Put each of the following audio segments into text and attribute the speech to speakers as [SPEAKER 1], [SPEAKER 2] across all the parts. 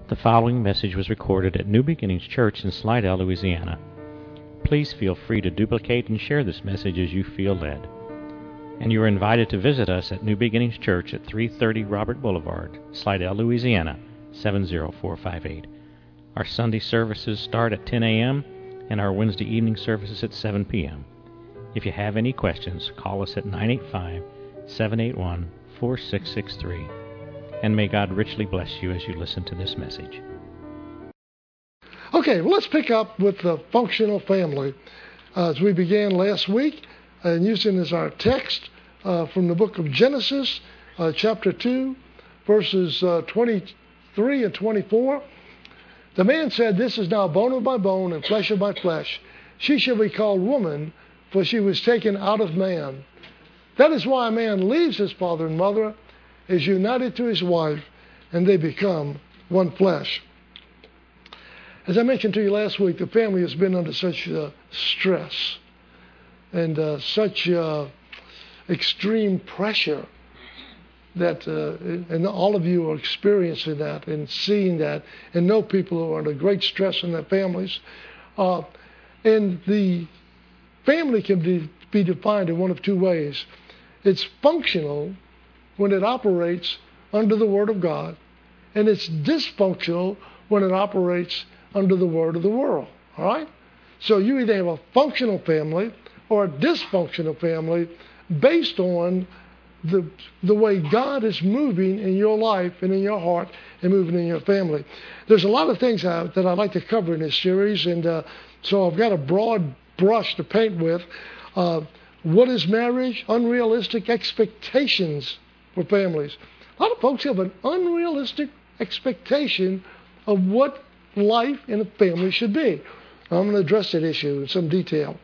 [SPEAKER 1] The following message was recorded at New Beginnings Church in Slidell, Louisiana. Please feel free to duplicate and share this message as you feel led. And you are invited to visit us at New Beginnings Church at 330 Robert Boulevard, Slidell, Louisiana, 70458. Our Sunday services start at 10 a.m. and our Wednesday evening services at 7 p.m. If you have any questions, call us at 985-781-4663. And may God richly bless you as you listen to this message.
[SPEAKER 2] Okay, well, let's pick up with the functional family. As we began last week, and using as our text from the book of Genesis, chapter 2, verses 23 and 24. The man said, "This is now bone of my bone and flesh of my flesh. She shall be called woman, for she was taken out of man. That is why a man leaves his father and mother, is united to his wife, and they become one flesh." As I mentioned to you last week, the family has been under such stress and such extreme pressure that, and all of you are experiencing that and seeing that and know people who are under great stress in their families. And the family can be defined in one of two ways. It's functional when it operates under the Word of God, and it's dysfunctional when it operates under the word of the world. All right? So you either have a functional family or a dysfunctional family based on the way God is moving in your life and in your heart and moving in your family. There's a lot of things that I'd like to cover in this series, and so I've got a broad brush to paint with. What is marriage? Unrealistic expectations for families. A lot of folks have an unrealistic expectation of what life in a family should be. I'm going to address that issue in some detail.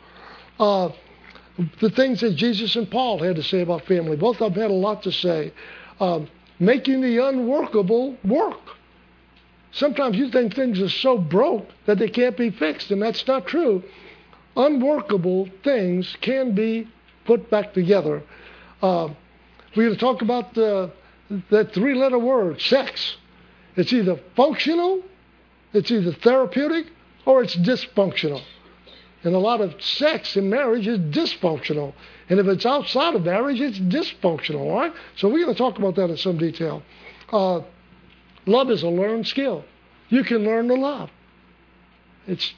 [SPEAKER 2] The things that Jesus and Paul had to say about family, both of them had a lot to say. Making the unworkable work. Sometimes you think things are so broke that they can't be fixed, and that's not true. Unworkable things can be put back together. We're going to talk about that three-letter word, sex. It's either functional, it's either therapeutic, or it's dysfunctional. And a lot of sex in marriage is dysfunctional. And if it's outside of marriage, it's dysfunctional, all right? So we're going to talk about that in some detail. Love is a learned skill. You can learn to love. It's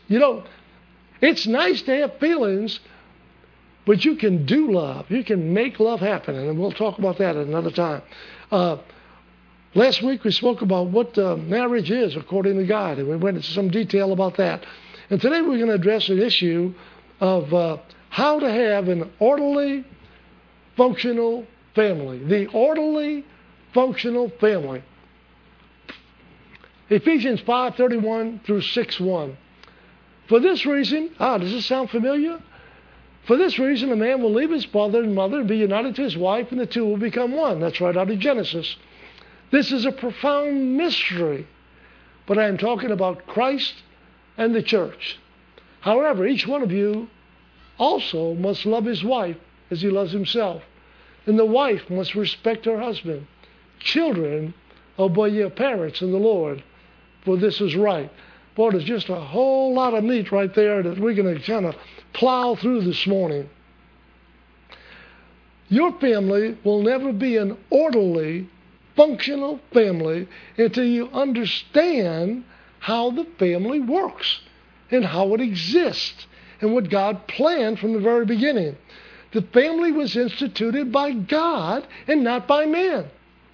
[SPEAKER 2] nice to have feelings, but you can do love. You can make love happen, and we'll talk about that at another time. Last week we spoke about what marriage is according to God, and we went into some detail about that. And today we're going to address an issue of how to have an orderly, functional family. The orderly, functional family. Ephesians 5:31 through 6:1. For this reason, does this sound familiar? For this reason, a man will leave his father and mother and be united to his wife, and the two will become one. That's right out of Genesis. This is a profound mystery, but I am talking about Christ and the church. However, each one of you also must love his wife as he loves himself, and the wife must respect her husband. Children, obey your parents in the Lord, for this is right. Boy, there's just a whole lot of meat right there that we're going to kind of plow through this morning. Your family will never be an orderly, functional family until you understand how the family works and how it exists and what God planned from the very beginning. The family was instituted by God and not by man.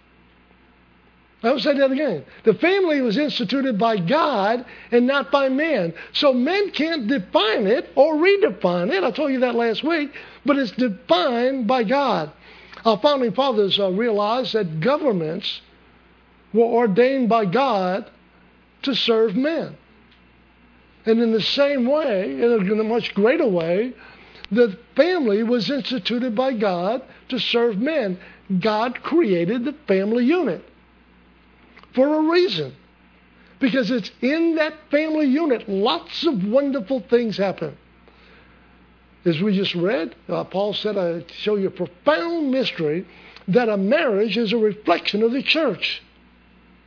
[SPEAKER 2] I will say that again. The family was instituted by God and not by man. So men can't define it or redefine it. I told you that last week. But it's defined by God. Our founding fathers realized that governments were ordained by God to serve men. And in the same way, in a much greater way, the family was instituted by God to serve men. God created the family unit for a reason. Because it's in that family unit lots of wonderful things happen. As we just read, Paul said, I show you a profound mystery that a marriage is a reflection of the church.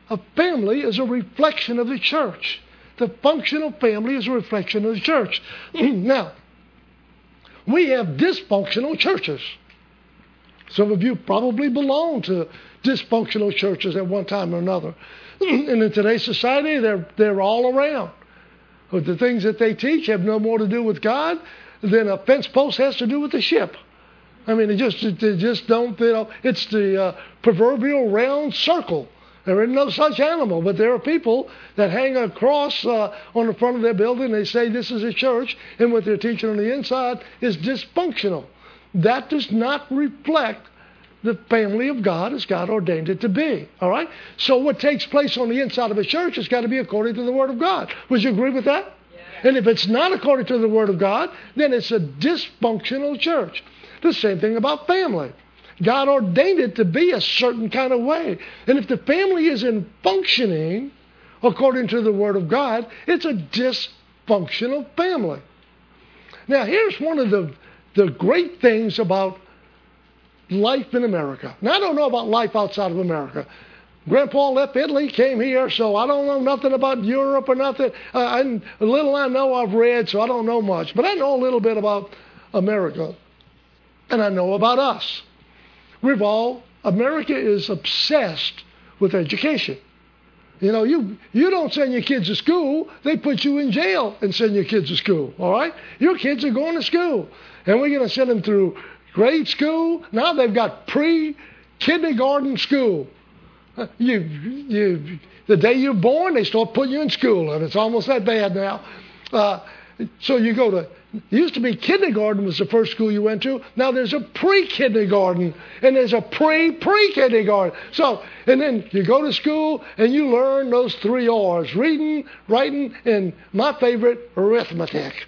[SPEAKER 2] a family is a reflection of the church. The functional family is a reflection of the church. Now, we have dysfunctional churches. Some of you probably belong to dysfunctional churches at one time or another. And in today's society, they're all around. But the things that they teach have no more to do with God than a fence post has to do with the ship. I mean, they just don't, it's the proverbial round circle. There is no such animal, but there are people that hang a cross on the front of their building. They say this is a church, and what they're teaching on the inside is dysfunctional. That does not reflect the family of God as God ordained it to be. All right? So what takes place on the inside of a church has got to be according to the Word of God. Would you agree with that? Yeah. And if it's not according to the Word of God, then it's a dysfunctional church. The same thing about family. God ordained it to be a certain kind of way. And if the family isn't functioning according to the Word of God, it's a dysfunctional family. Now, here's one of the great things about life in America. Now, I don't know about life outside of America. Grandpa left Italy, came here, so I don't know nothing about Europe or nothing. A little I know I've read, so I don't know much. But I know a little bit about America. And I know about us. America is obsessed with education. You know, you don't send your kids to school. They put you in jail and send your kids to school, all right? Your kids are going to school. And we're going to send them through grade school. Now they've got pre-kindergarten school. The day you're born, they start putting you in school, and it's almost that bad now. So you go to, it used to be kindergarten was the first school you went to. Now there's a pre-kindergarten, and there's a pre-kindergarten. So, and then you go to school, and you learn those 3 R's, reading, writing, and my favorite, arithmetic.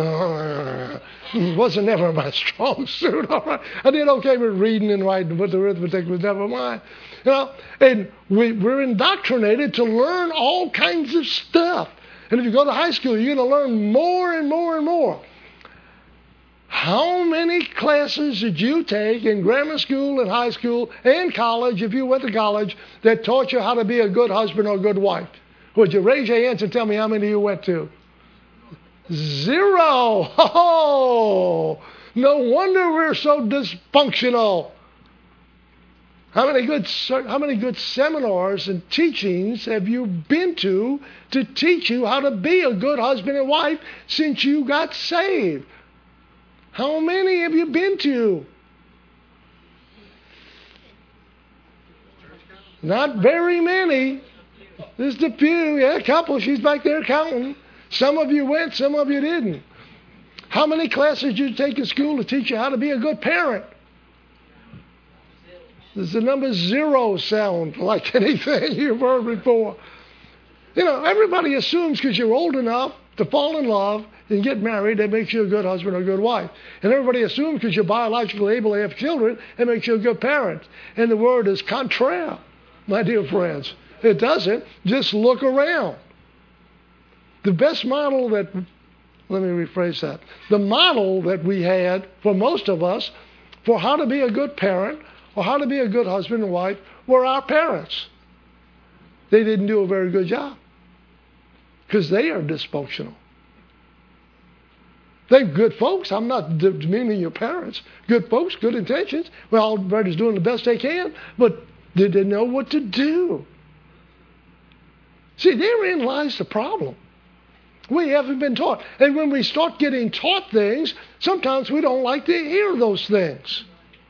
[SPEAKER 2] Wasn't never my strong suit. All right. I did okay with reading and writing, but the arithmetic was never mine. You know, and we're indoctrinated to learn all kinds of stuff. And if you go to high school, you're going to learn more and more and more. How many classes did you take in grammar school and high school and college, if you went to college, that taught you how to be a good husband or a good wife? Would you raise your hands and tell me how many you went to? 0. Oh, no wonder we're so dysfunctional. How many good seminars and teachings have you been to teach you how to be a good husband and wife since you got saved? How many have you been to? Not very many. Just a few. Yeah, a couple. She's back there counting. Some of you went, some of you didn't. How many classes did you take in school to teach you how to be a good parent? Does the number 0 sound like anything you've heard before? You know, everybody assumes because you're old enough to fall in love and get married, that makes you a good husband or a good wife. And everybody assumes because you're biologically able to have children, it makes you a good parent. And the word is contraire, my dear friends. It doesn't. Just look around. The best model let me rephrase that. The model that we had for most of us for how to be a good parent or how to be a good husband and wife were our parents. They didn't do a very good job because they are dysfunctional. They're good folks. I'm not demeaning your parents. Good folks, good intentions. Well, everybody's doing the best they can, but did they know what to do? See, therein lies the problem. We haven't been taught. And when we start getting taught things, sometimes we don't like to hear those things.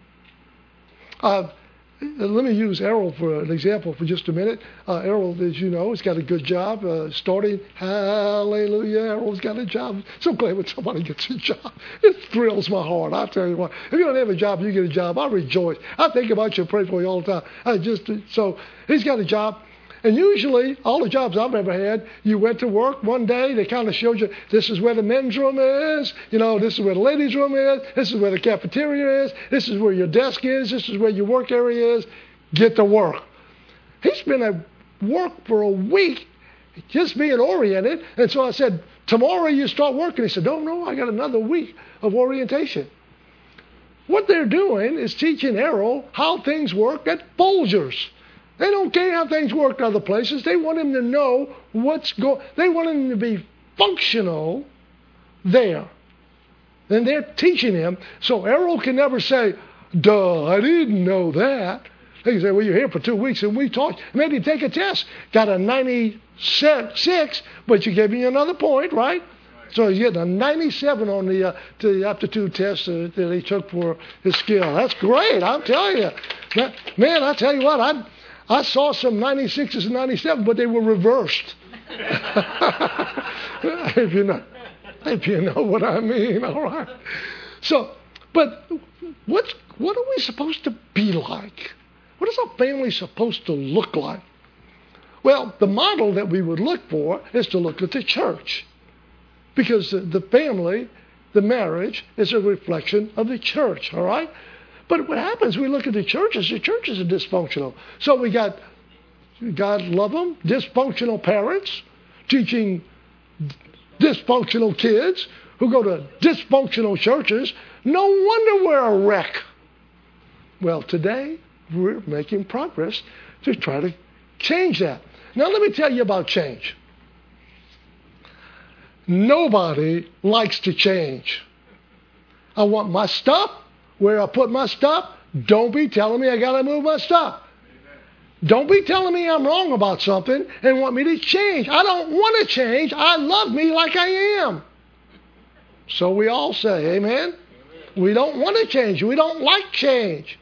[SPEAKER 2] Let me use Errol for an example for just a minute. Errol, as you know, has got a good job starting. Hallelujah, Errol's got a job. So glad when somebody gets a job. It thrills my heart. I tell you what, if you don't have a job, you get a job, I rejoice. I think about you and pray for you all the time. So he's got a job. And usually, all the jobs I've ever had, you went to work one day, they kind of showed you, this is where the men's room is, you know, this is where the ladies' room is, this is where the cafeteria is, this is where your desk is, this is where your work area is. Get to work. He's been at work for a week, just being oriented. And so I said, tomorrow you start working. He said, no, I got another week of orientation. What they're doing is teaching Errol how things work at Folgers. They don't care how things work in other places. They want him to know they want him to be functional there. And they're teaching him. So Errol can never say, duh, I didn't know that. They can say, well, you're here for 2 weeks and we taught you. Made him take a test. Got a 96, but you gave me another point, right? So he's getting a 97 on the aptitude test that he took for his skill. That's great, I'm telling you. Man, I tell you what, I saw some 96s and 97, but they were reversed. if you know what I mean, all right. So, but what are we supposed to be like? What is a family supposed to look like? Well, the model that we would look for is to look at the church. Because the family, the marriage, is a reflection of the church, all right? But what happens, we look at the churches are dysfunctional. So we got, God love them, dysfunctional parents teaching dysfunctional kids who go to dysfunctional churches. No wonder we're a wreck. Well, today we're making progress to try to change that. Now let me tell you about change. Nobody likes to change. I want my stuff where I put my stuff. Don't be telling me I got to move my stuff. Don't be telling me I'm wrong about something and want me to change. I don't want to change. I love me like I am. So we all say, amen? We don't want to change. We don't like change.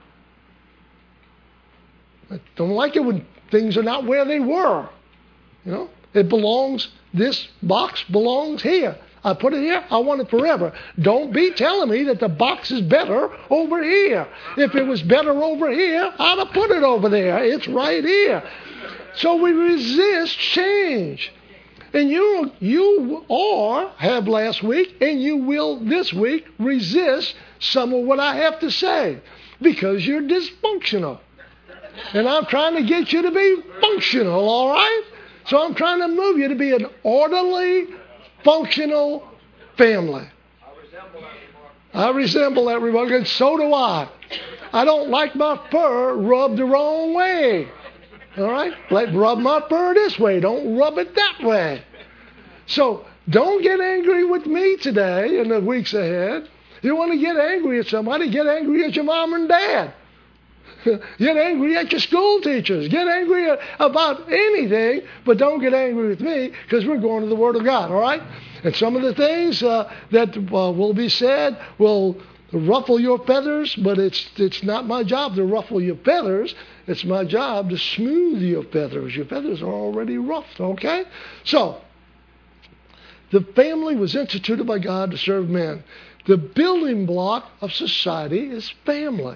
[SPEAKER 2] I don't like it when things are not where they were. You know, it belongs, this box belongs here. I put it here, I want it forever. Don't be telling me that the box is better over here. If it was better over here, I'd have put it over there. It's right here. So we resist change. And you have last week, and you will this week resist some of what I have to say because you're dysfunctional. And I'm trying to get you to be functional, all right? So I'm trying to move you to be an orderly, functional family. I resemble that remark, and so do I. I don't like my fur rubbed the wrong way. All right? Like, rub my fur this way. Don't rub it that way. So don't get angry with me today in the weeks ahead. You want to get angry at somebody, get angry at your mom and dad. Get angry at your school teachers. Get angry about anything, but don't get angry with me because we're going to the Word of God, all right? And some of the things that will be said will ruffle your feathers, but it's not my job to ruffle your feathers. It's my job to smooth your feathers. Your feathers are already ruffled, okay? So, the family was instituted by God to serve men. The building block of society is family.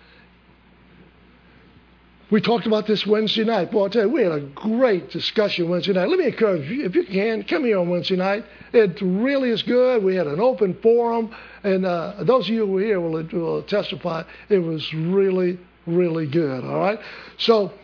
[SPEAKER 2] We talked about this Wednesday night. Boy, I'll tell you, we had a great discussion Wednesday night. Let me encourage you, if you can, come here on Wednesday night. It really is good. We had an open forum, and those of you who were here will testify. It was really, really good, all right? So,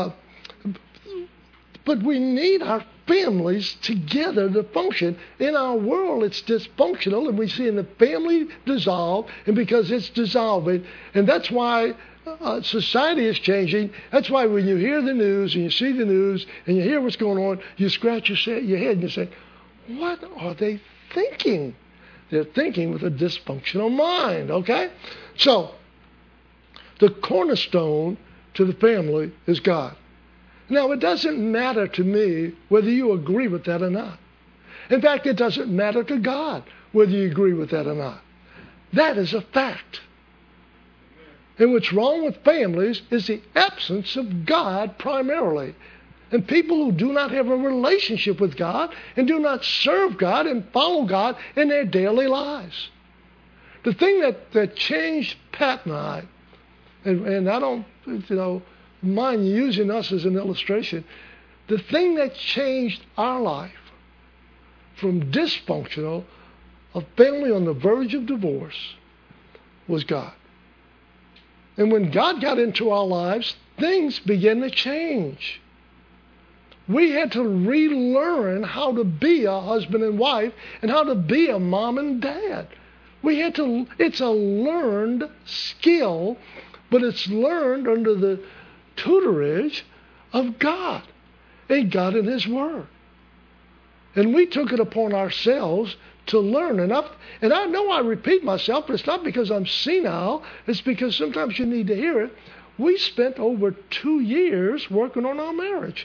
[SPEAKER 2] but we need our families together to function. In our world, it's dysfunctional, and we see in the family dissolve, and because it's dissolving, and that's why society is changing. That's why when you hear the news and you see the news and you hear what's going on, you scratch your head and you say, what are they thinking? They're thinking with a dysfunctional mind, okay? So, the cornerstone to the family is God. Now, it doesn't matter to me whether you agree with that or not. In fact, it doesn't matter to God whether you agree with that or not. That is a fact. And what's wrong with families is the absence of God primarily. And people who do not have a relationship with God and do not serve God and follow God in their daily lives. The thing that changed Pat and I, and I don't mind using us as an illustration, the thing that changed our life from dysfunctional, a family on the verge of divorce, was God. And when God got into our lives, things began to change. We had to relearn how to be a husband and wife and how to be a mom and dad. It's a learned skill, but it's learned under the tutorage of God and God in His Word. And we took it upon ourselves to learn enough. And I know I repeat myself, but it's not because I'm senile. It's because sometimes you need to hear it. We spent over 2 years working on our marriage.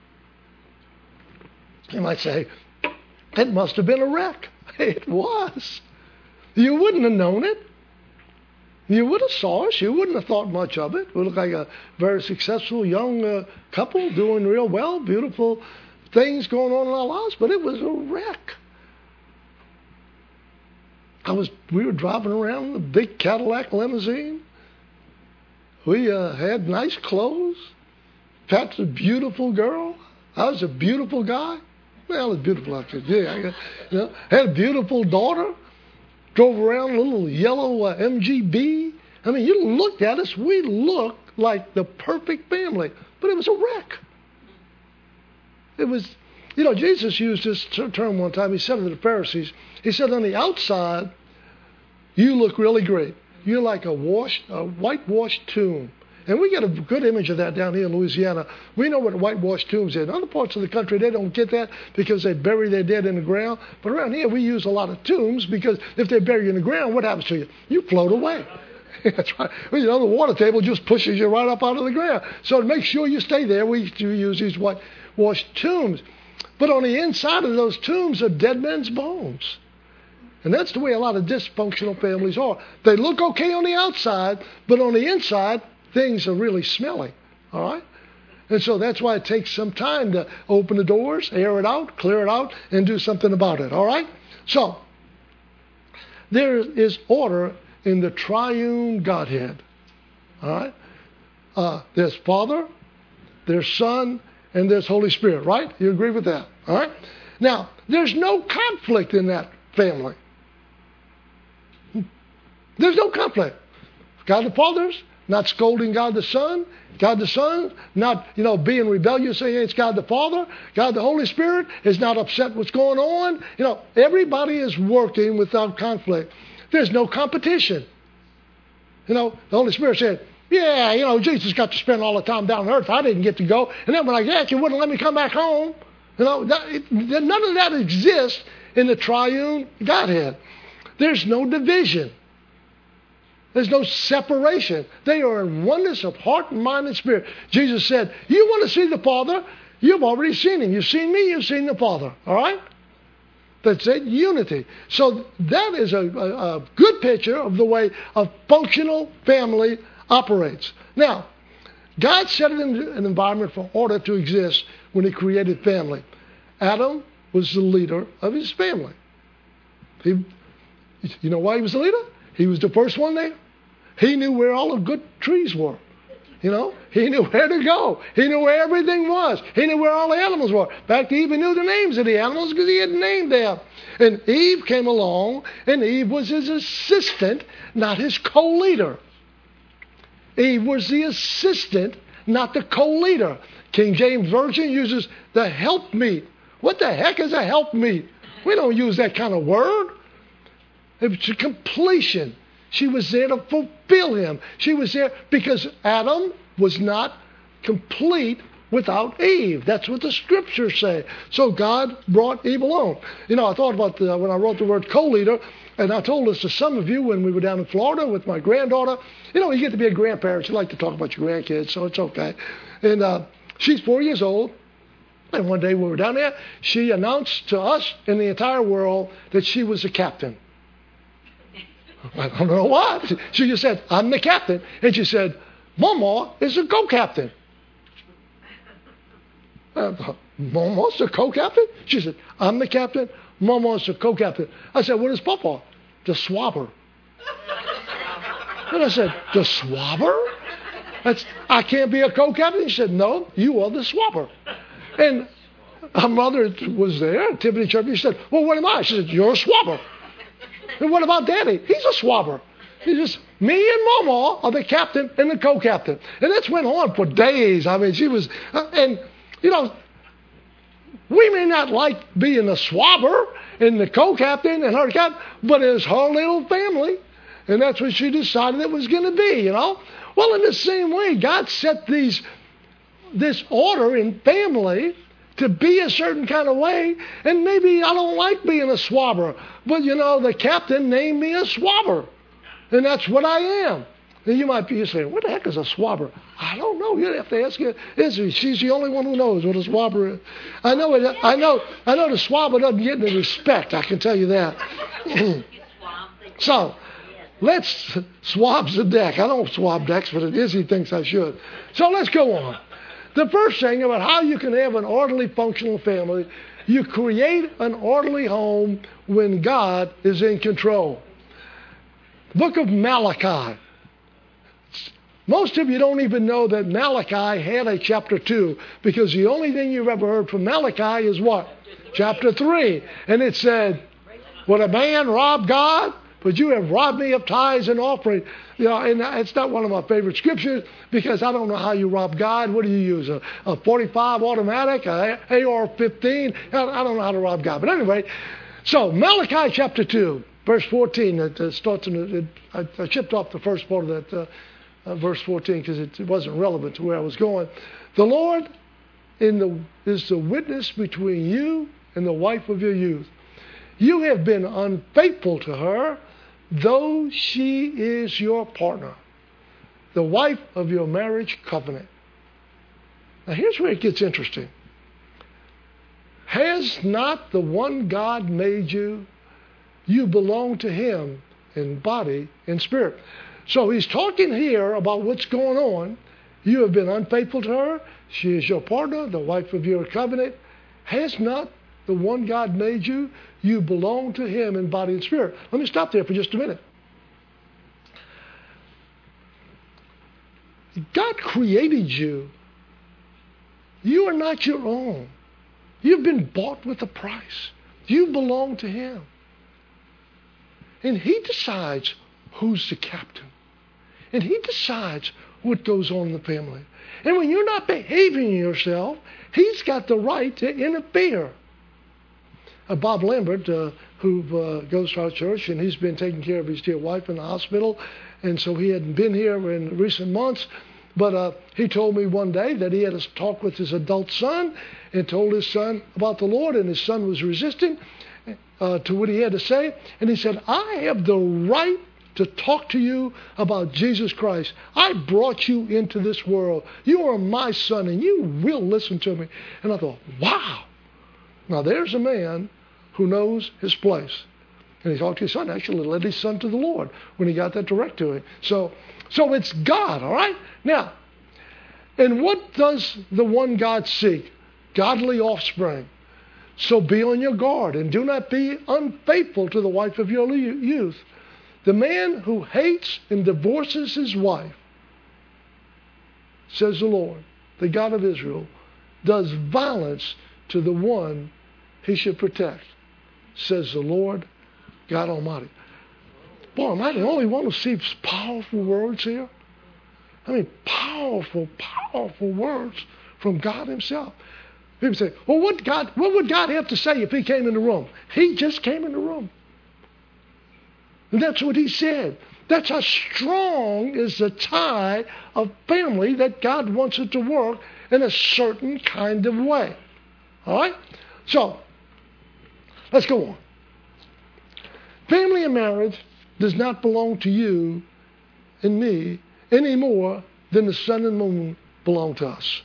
[SPEAKER 2] You might say, it must have been a wreck. It was. You wouldn't have known it. You would have saw us. You wouldn't have thought much of it. We look like a very successful young couple doing real well, beautiful things going on in our lives, but it was a wreck. We were driving around in a big Cadillac limousine. We had nice clothes. Pat's a beautiful girl. I was a beautiful guy. Well, I was beautiful outfit. Yeah, had a beautiful daughter. Drove around a little yellow MGB. I mean, you looked at us, we looked like the perfect family. But it was a wreck. It was, Jesus used this term one time. He said to the Pharisees, he said, on the outside, you look really great. You're like a whitewashed tomb. And we get a good image of that down here in Louisiana. We know what whitewashed tombs are. In other parts of the country, they don't get that because they bury their dead in the ground. But around here, we use a lot of tombs because if they're buried in the ground, what happens to you? You float away. That's right. Well, the water table just pushes you right up out of the ground. So to make sure you stay there, we use these whitewashed tombs. But on the inside of those tombs are dead men's bones. And that's the way a lot of dysfunctional families are. They look okay on the outside, but on the inside, things are really smelly, all right? And so that's why it takes some time to open the doors, air it out, clear it out, and do something about it, all right? So there is order in the triune Godhead, all right? There's Father, there's Son, and there's Holy Spirit, right? You agree with that, all right? Now, there's no conflict in that family. There's no conflict. God the Father's not scolding God the Son. God the Son not, being rebellious, saying it's God the Father. God the Holy Spirit is not upset what's going on. Everybody is working without conflict. There's no competition. The Holy Spirit said, Jesus got to spend all the time down on earth. I didn't get to go. And then when I get, you wouldn't let me come back home. None of that exists in the triune Godhead. There's no division. There's no separation. They are in oneness of heart and mind and spirit. Jesus said, you want to see the Father? You've already seen Him. You've seen me, you've seen the Father. All right? That's it, unity. So that is a good picture of the way a functional family operates. Now, God set it in an environment for order to exist when He created family. Adam was the leader of his family. You know why he was the leader? He was the first one there. He knew where all the good trees were. He knew where to go. He knew where everything was. He knew where all the animals were. In fact, he even knew the names of the animals because he had named them. And Eve came along, and Eve was his assistant, not his co-leader. Eve was the assistant, not the co-leader. King James Version uses the helpmeet. What the heck is a helpmeet? We don't use that kind of word. It was a completion. She was there to fulfill him. She was there because Adam was not complete without Eve. That's what the scriptures say. So God brought Eve along. I thought about when I wrote the word co-leader, and I told this to some of you when we were down in Florida with my granddaughter. You get to be a grandparent. You like to talk about your grandkids, so it's okay. And she's 4 years old. And one day when we were down there, she announced to us and the entire world that she was a captain. I don't know why. She just said, I'm the captain. And she said, Mama is a co-captain. Mama's the co-captain? She said, I'm the captain. Mama's the co-captain. I said, what is Papa? The swabber. And I said, the swabber? I can't be a co-captain? She said, no, you are the swabber. And her mother was there, Tiffany Church. She said, well, what am I? She said, you're a swabber. And what about Daddy? He's a swabber. He just, me and Mama are the captain and the co-captain. And this went on for days. I mean, she was, we may not like being the swabber and the co-captain and her captain, but it's her little family. And that's what she decided it was going to be, Well, in the same way, God set these this order in family to be a certain kind of way, and maybe I don't like being a swabber, but the captain named me a swabber, and that's what I am. And you might be saying, what the heck is a swabber? I don't know. You'd have to ask her. She's the only one who knows what a swabber is. I know the swabber doesn't get any respect, I can tell you that. So, let's swab the deck. I don't swab decks, but Izzy thinks I should. So let's go on. The first thing about how you can have an orderly, functional family, you create an orderly home when God is in control. Book of Malachi. Most of you don't even know that Malachi had a chapter 2, because the only thing you've ever heard from Malachi is what? Chapter 3. And it said, would a man rob God? But you have robbed me of tithes and offering. And it's not one of my favorite scriptures, because I don't know how you rob God. What do you use? A 45 automatic, a AR-15? I don't know how to rob God. But anyway, so Malachi chapter 2, verse 14. It starts I chipped off the first part of that verse 14 because it wasn't relevant to where I was going. The Lord is the witness between you and the wife of your youth. You have been unfaithful to her, though she is your partner, the wife of your marriage covenant. Now here's where it gets interesting. Has not the one God made you? You belong to him in body and spirit. So he's talking here about what's going on. You have been unfaithful to her. She is your partner, the wife of your covenant. Has not the one God made you? You belong to him in body and spirit. Let me stop there for just a minute. God created you. You are not your own. You've been bought with a price. You belong to him. And he decides who's the captain. And he decides what goes on in the family. And when you're not behaving yourself, he's got the right to interfere. Bob Lambert, who goes to our church, and he's been taking care of his dear wife in the hospital, and so he hadn't been here in recent months. But he told me one day that he had a talk with his adult son and told his son about the Lord, and his son was resisting to what he had to say. And he said, I have the right to talk to you about Jesus Christ. I brought you into this world. You are my son, and you will listen to me. And I thought, wow. Now there's a man who knows his place. And he talked to his son, actually led his son to the Lord when he got that direct to him. So it's God, all right? Now, and what does the one God seek? Godly offspring. So be on your guard and do not be unfaithful to the wife of your youth. The man who hates and divorces his wife, says the Lord, the God of Israel, does violence to the one he should protect, says the Lord God Almighty. Boy, am I the only one who sees powerful words here? I mean, powerful, powerful words from God himself. People say, well, what would God have to say if he came in the room? He just came in the room. And that's what he said. That's how strong is the tie of family that God wants it to work in a certain kind of way. All right? So, let's go on. Family and marriage does not belong to you and me any more than the sun and moon belong to us.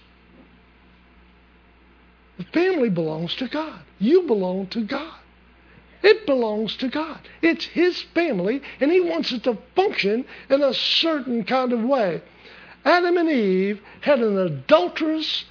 [SPEAKER 2] The family belongs to God. You belong to God. It belongs to God. It's his family, and he wants it to function in a certain kind of way. Adam and Eve had an adulterous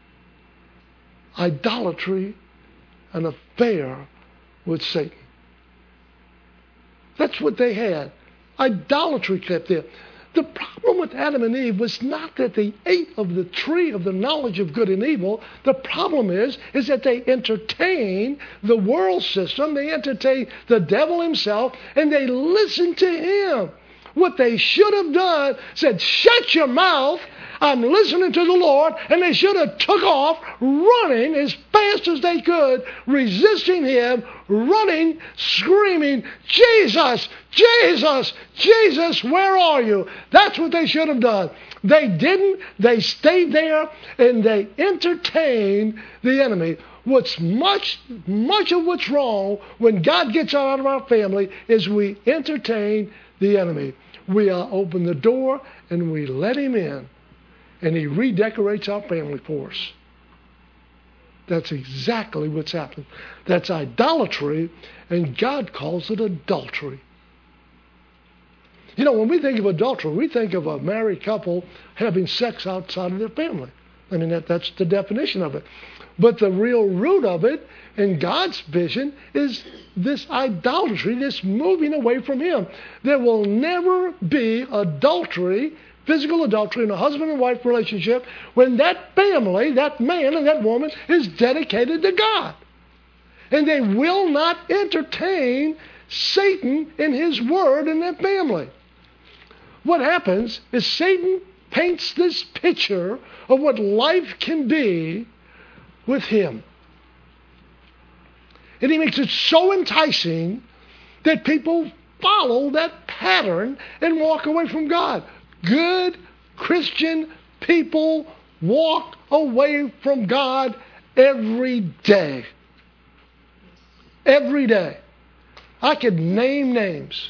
[SPEAKER 2] idolatry, an affair with Satan. That's what they had. Idolatry kept there. The problem with Adam and Eve was not that they ate of the tree of the knowledge of good and evil. The problem is that they entertained the world system, they entertained the devil himself, and they listened to him. What they should have done, said, shut your mouth. I'm listening to the Lord, and they should have took off running as fast as they could, resisting Him, running, screaming, Jesus, Jesus, Jesus, where are you? That's what they should have done. They didn't. They stayed there, and they entertained the enemy. Much of what's wrong when God gets out of our family is we entertain the enemy. We open the door and we let him in, and he redecorates our family for us. That's exactly what's happened. That's idolatry, and God calls it adultery. You know, when we think of adultery, we think of a married couple having sex outside of their family. I mean, that's the definition of it. But the real root of it, in God's vision, is this idolatry, this moving away from Him. There will never be adultery, physical adultery in a husband and wife relationship when that family, that man and that woman is dedicated to God. And they will not entertain Satan and his word in that family. What happens is Satan paints this picture of what life can be with him. And he makes it so enticing that people follow that pattern and walk away from God. Good Christian people walk away from God every day. Every day. I could name names.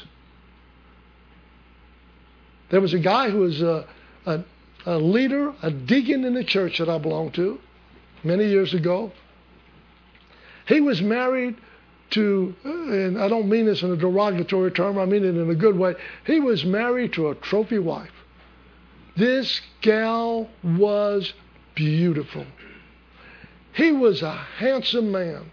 [SPEAKER 2] There was a guy who was a leader, a deacon in the church that I belonged to many years ago. He was married to, and I don't mean this in a derogatory term, I mean it in a good way. He was married to a trophy wife. This gal was beautiful. He was a handsome man.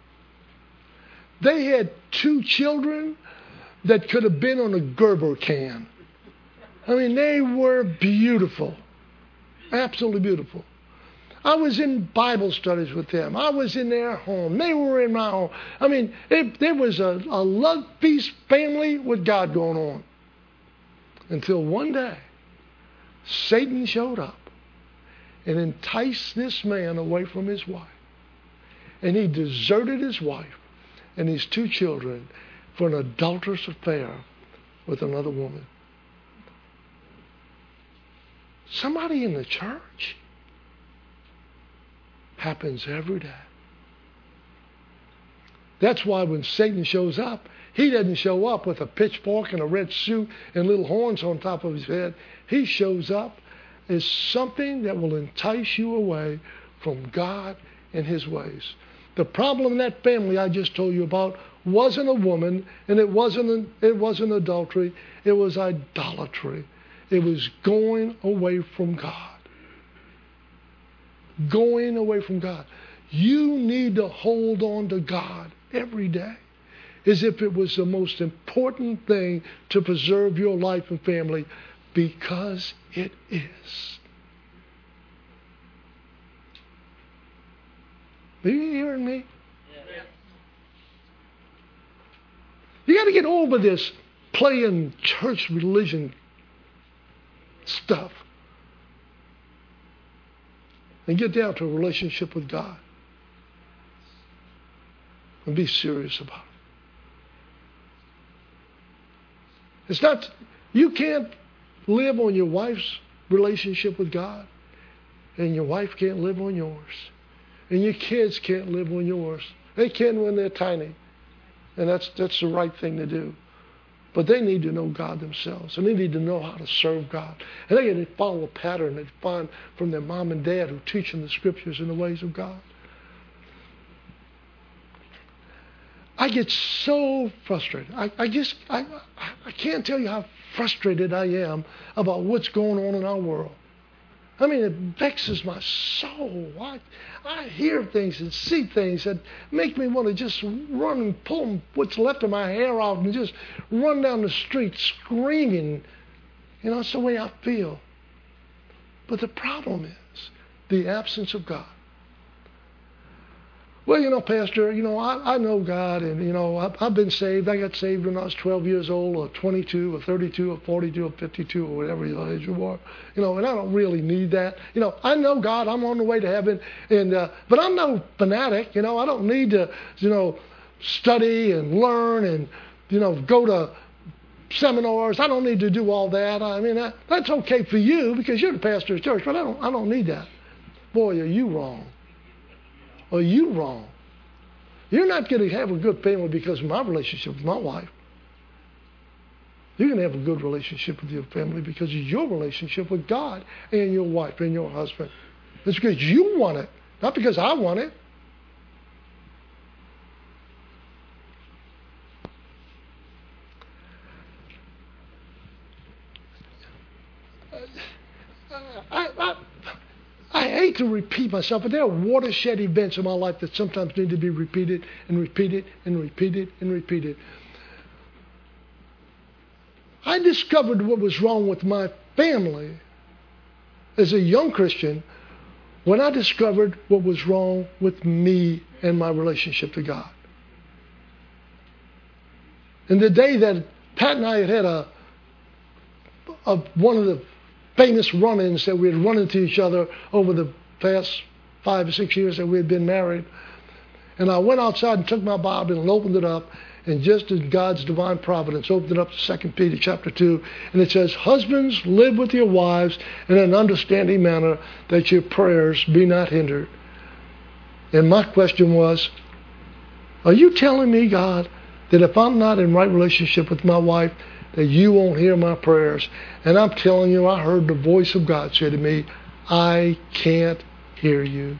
[SPEAKER 2] They had 2 children that could have been on a Gerber can. I mean, they were beautiful. Absolutely beautiful. I was in Bible studies with them. I was in their home. They were in my home. I mean, there was a love feast family with God going on. Until one day, Satan showed up and enticed this man away from his wife. And he deserted his wife and his 2 children for an adulterous affair with another woman. Somebody in the church. Happens every day. That's why when Satan shows up, he doesn't show up with a pitchfork and a red suit and little horns on top of his head. He shows up as something that will entice you away from God and His ways. The problem in that family I just told you about wasn't a woman, and it wasn't adultery. It was idolatry. It was going away from God. Going away from God. You need to hold on to God every day as if it was the most important thing to preserve your life and family, because it is. Are you hearing me? Yeah. You got to get over this playing church religion stuff and get down to a relationship with God and be serious about it. It's not, you can't live on your wife's relationship with God, and your wife can't live on yours, and your kids can't live on yours. They can when they're tiny, and that's the right thing to do. But they need to know God themselves, and they need to know how to serve God. And they need to follow a pattern they find from their mom and dad who teach them the Scriptures and the ways of God. I get so frustrated. I can't tell you how frustrated I am about what's going on in our world. I mean, it vexes my soul. I hear things and see things that make me want to just run and pull what's left of my hair out and just run down the street screaming. You know, that's the way I feel. But the problem is the absence of God. Well, Pastor, I know God, and, I've been saved. I got saved when I was 12 years old, or 22, or 32, or 42, or 52, or whatever age you are. And I don't really need that. I know God. I'm on the way to heaven, but I'm no fanatic. I don't need to, study and learn and, go to seminars. I don't need to do all that. I mean, that's okay for you because you're the pastor of the church, but I don't need that. Boy, are you wrong. Are you wrong? You're not going to have a good family because of my relationship with my wife. You're going to have a good relationship with your family because of your relationship with God and your wife and your husband. It's because you want it, not because I want it. I hate to repeat myself, but there are watershed events in my life that sometimes need to be repeated and repeated and repeated and repeated. I discovered what was wrong with my family as a young Christian when I discovered what was wrong with me and my relationship to God. And the day that Pat and I had one of the famous run-ins that we had run into each other over the past 5 or 6 years that we had been married. And I went outside and took my Bible and opened it up, and just in God's divine providence, opened it up to 2 Peter chapter 2, and it says, "Husbands, live with your wives in an understanding manner, that your prayers be not hindered." And my question was, are you telling me, God, that if I'm not in right relationship with my wife, that you won't hear my prayers? And I'm telling you, I heard the voice of God say to me, I can't hear you.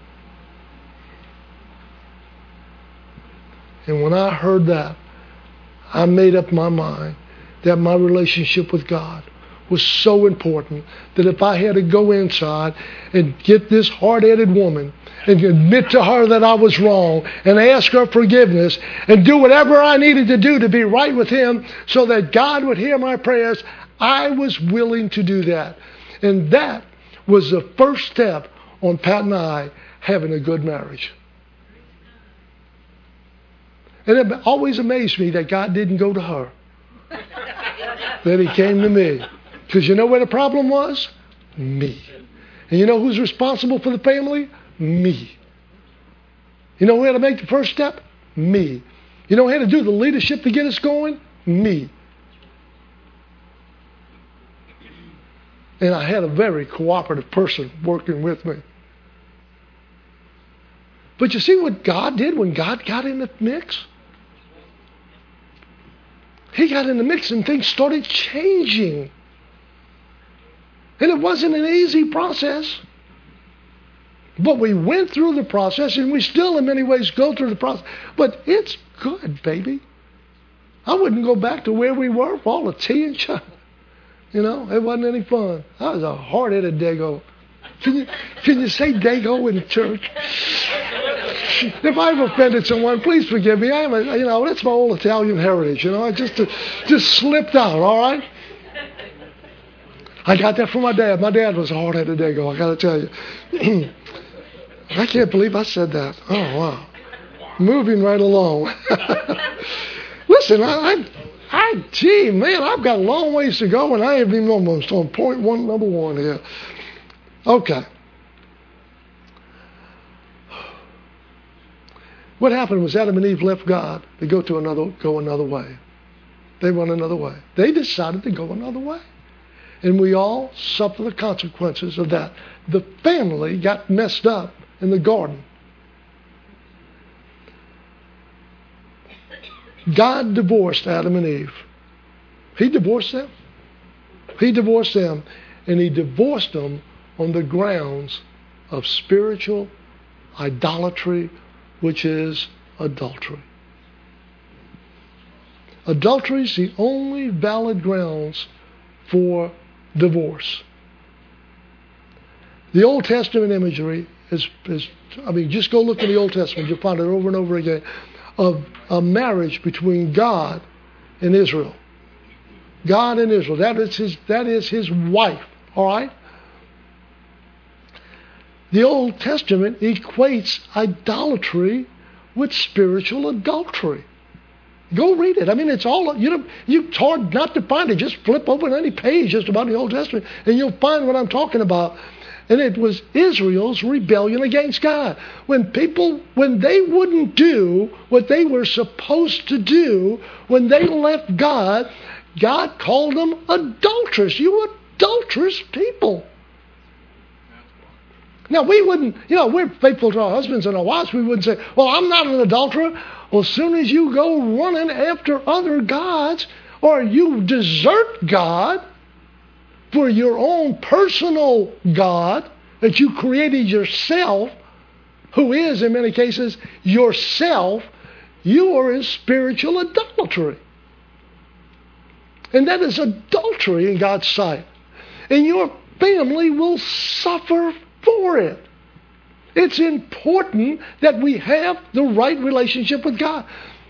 [SPEAKER 2] And when I heard that, I made up my mind that my relationship with God was so important that if I had to go inside and get this hard-headed woman and admit to her that I was wrong and ask her forgiveness and do whatever I needed to do to be right with Him so that God would hear my prayers, I was willing to do that. And that was the first step on Pat and I having a good marriage. And it always amazed me that God didn't go to her, that He came to me. Because you know where the problem was? Me. And you know who's responsible for the family? Me. You know who had to make the first step? Me. You know who had to do the leadership to get us going? Me. And I had a very cooperative person working with me. But you see what God did when God got in the mix? He got in the mix and things started changing. And it wasn't an easy process. But we went through the process, and we still in many ways go through the process. But it's good, baby. I wouldn't go back to where we were for all the tea and china. It wasn't any fun. I was a hard-headed dago. Can you say dago in church? If I've offended someone, please forgive me. That's my old Italian heritage. I just slipped out, all right? I got that from my dad. My dad was a hard-headed dago, I got to tell you. I can't believe I said that. Oh, wow. Moving right along. Listen, gee, man, I've got a long ways to go, and I ain't even almost on point number one here. Okay. What happened was Adam and Eve left God to go another way. They went another way. They decided to go another way. And we all suffer the consequences of that. The family got messed up in the garden. God divorced Adam and Eve. He divorced them. He divorced them, and He divorced them on the grounds of spiritual idolatry, which is adultery. Adultery is the only valid grounds for divorce. The Old Testament imagery is just go look in the Old Testament, you'll find it over and over again, of a marriage between God and Israel. God and Israel. That is His wife. All right? The Old Testament equates idolatry with spiritual adultery. Go read it. I mean, it's all, it's hard not to find it. Just flip open any page just about the Old Testament, and you'll find what I'm talking about. And it was Israel's rebellion against God. When they wouldn't do what they were supposed to do, when they left God, God called them adulterous. You adulterous people. Now, we wouldn't, we're faithful to our husbands and our wives. We wouldn't say, well, I'm not an adulterer. Well, as soon as you go running after other gods, or you desert God for your own personal God that you created yourself, who is, in many cases, yourself, you are in spiritual adultery. And that is adultery in God's sight. And your family will suffer for it. It's important that we have the right relationship with God.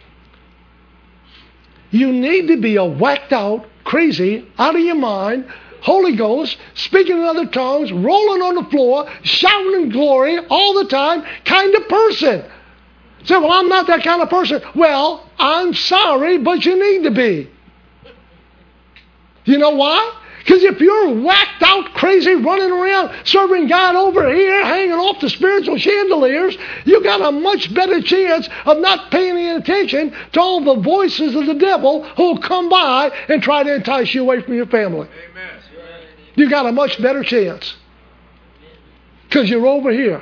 [SPEAKER 2] You need to be a whacked out, crazy, out of your mind, Holy Ghost, speaking in other tongues, rolling on the floor, shouting in glory all the time kind of person. Say, well, I'm not that kind of person. Well, I'm sorry, but you need to be. You know why? Because if you're whacked out, crazy, running around, serving God over here, hanging off the spiritual chandeliers, you got a much better chance of not paying any attention to all the voices of the devil who will come by and try to entice you away from your family. Amen. You got a much better chance. Because you're over here.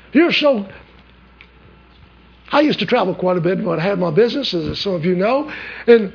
[SPEAKER 2] I used to travel quite a bit when I had my business, as some of you know. And,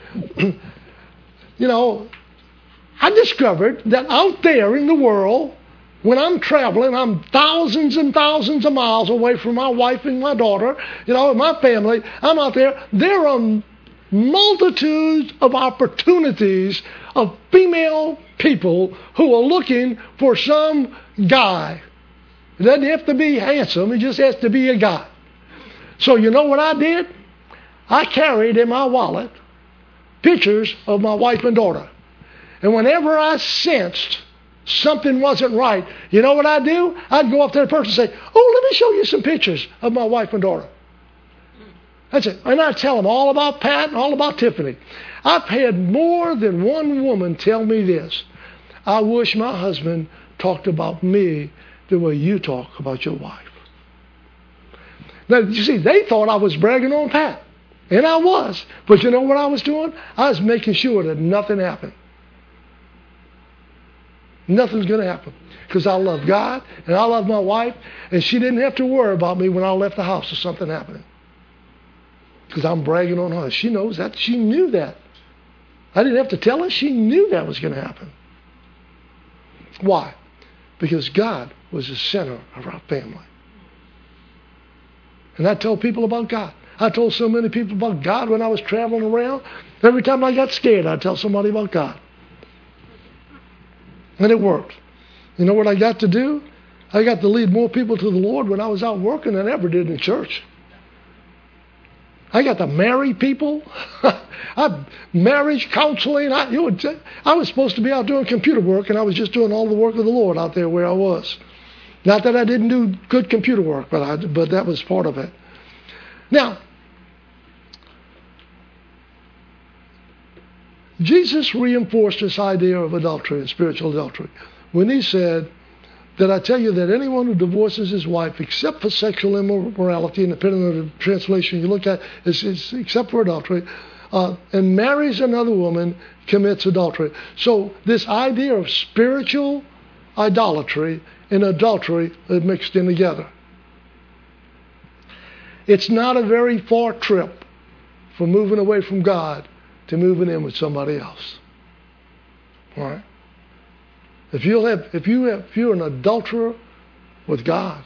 [SPEAKER 2] I discovered that out there in the world, when I'm traveling, I'm thousands and thousands of miles away from my wife and my daughter, and my family. I'm out there. There are multitudes of opportunities of female people who are looking for some guy. It doesn't have to be handsome. It just has to be a guy. So you know what I did? I carried in my wallet pictures of my wife and daughter. And whenever I sensed something wasn't right, you know what I'd do? I'd go up to the person and say, oh, let me show you some pictures of my wife and daughter. That's it. And I'd tell them all about Pat and all about Tiffany. I've had more than one woman tell me this. I wish my husband talked about me the way you talk about your wife. Now, you see, they thought I was bragging on Pat. And I was. But you know what I was doing? I was making sure that nothing happened. Nothing's going to happen. Because I love God and I love my wife. And she didn't have to worry about me when I left the house or something happening. Because I'm bragging on her. She knows that. She knew that. I didn't have to tell her. She knew that was going to happen. Why? Because God was the center of our family. And I told people about God. I told so many people about God when I was traveling around. Every time I got scared, I'd tell somebody about God. And it worked. You know what I got to do? I got to lead more people to the Lord when I was out working than I ever did in church. I got to marry people. Marriage counseling. I was supposed to be out doing computer work, and I was just doing all the work of the Lord out there where I was. Not that I didn't do good computer work, but that was part of it. Now, Jesus reinforced this idea of adultery and spiritual adultery when he said that I tell you that anyone who divorces his wife except for sexual immorality, and depending on the translation you look at, is except for adultery, and marries another woman commits adultery. So this idea of spiritual idolatry and adultery are mixed in together. It's not a very far trip from moving away from God to moving in with somebody else. All right? If you're an adulterer with God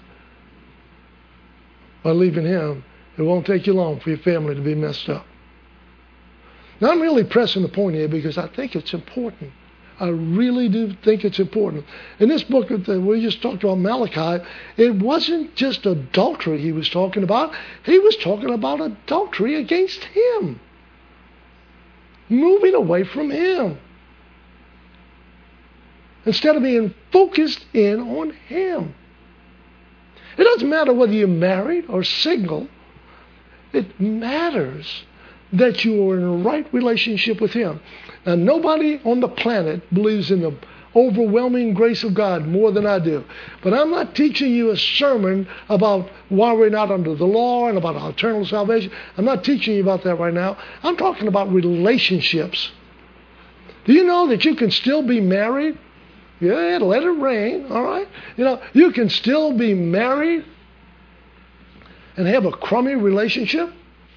[SPEAKER 2] by leaving Him, it won't take you long for your family to be messed up. Now, I'm really pressing the point here because I think it's important. I really do think it's important. In this book that we just talked about, Malachi, it wasn't just adultery he was talking about. He was talking about adultery against Him. Moving away from Him. Instead of being focused in on Him. It doesn't matter whether you're married or single. It matters that you are in a right relationship with Him. Now, nobody on the planet believes in the overwhelming grace of God more than I do. But I'm not teaching you a sermon about why we're not under the law and about our eternal salvation. I'm not teaching you about that right now. I'm talking about relationships. Do you know that you can still be married? Yeah, let it rain, all right? You know, you can still be married and have a crummy relationship.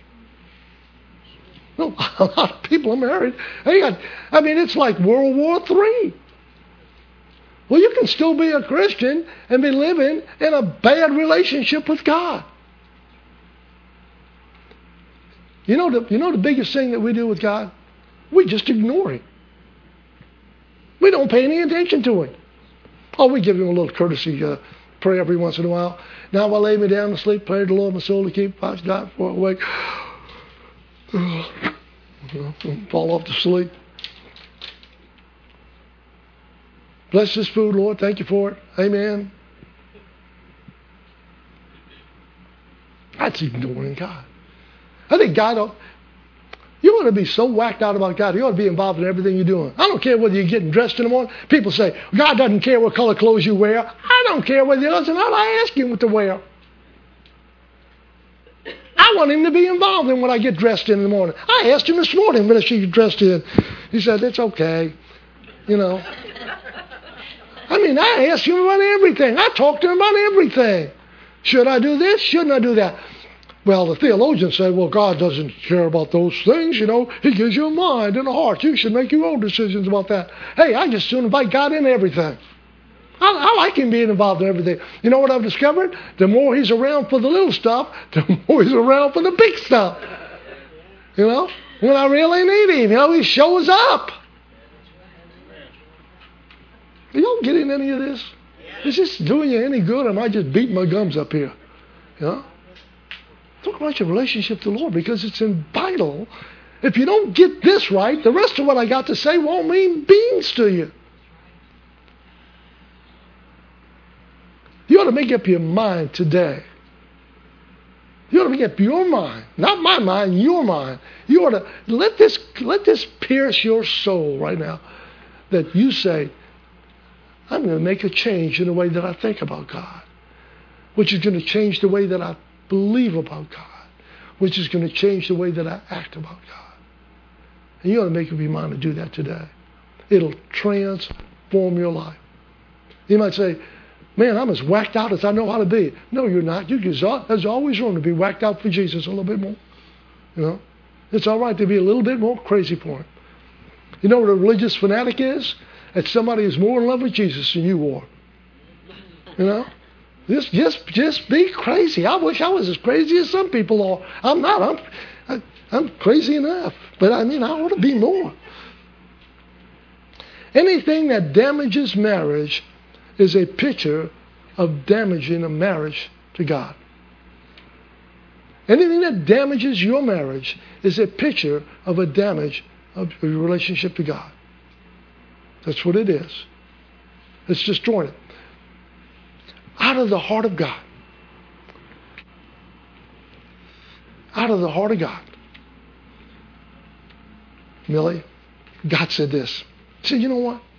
[SPEAKER 2] No, a lot of people are married. It's like World War III. Well, you can still be a Christian and be living in a bad relationship with God. You know the biggest thing that we do with God? We just ignore Him. We don't pay any attention to Him. Oh, we give Him a little courtesy prayer every once in a while. Now I lay me down to sleep, pray to the Lord my soul to keep, watch God before I wake. Fall off to sleep. Bless this food, Lord. Thank you for it. Amen. That's ignoring God. I think God, you ought to be so whacked out about God. You ought to be involved in everything you're doing. I don't care whether you're getting dressed in the morning. People say, God doesn't care what color clothes you wear. I don't care whether He doesn't. I ask Him what to wear. I want Him to be involved in what I get dressed in the morning. I asked Him this morning what she dressed in. He said, it's okay. You know. I asked Him about everything. I talked to Him about everything. Should I do this? Shouldn't I do that? Well, the theologian said, well, God doesn't care about those things. You know, He gives you a mind and a heart. You should make your own decisions about that. Hey, I just soon invite God in everything. I like Him being involved in everything. You know what I've discovered? The more He's around for the little stuff, the more He's around for the big stuff. You know, when I really need Him, He shows up. You don't get in any of this. Is this doing you any good? Or am I just beating my gums up here? You know? Talk about your relationship to the Lord, because it's vital. If you don't get this right, the rest of what I got to say won't mean beans to you. You ought to make up your mind today. You ought to make up your mind, not my mind, your mind. You ought to let this pierce your soul right now, that you say, I'm going to make a change in the way that I think about God, which is going to change the way that I believe about God, which is going to change the way that I act about God. And you ought to make up your mind to do that today. It'll transform your life. You might say, man, I'm as whacked out as I know how to be. No, you're not. There's always room to be whacked out for Jesus a little bit more. You know, it's all right to be a little bit more crazy for Him. You know what a religious fanatic is? It's somebody who's more in love with Jesus than you are. You know? Just be crazy. I wish I was as crazy as some people are. I'm not. I'm crazy enough. But I ought to be more. Anything that damages marriage is a picture of damaging a marriage to God. Anything that damages your marriage is a picture of a damage of your relationship to God. That's what it is. It's destroying it. Out of the heart of God. Out of the heart of God. Millie, God said this. He said, you know what?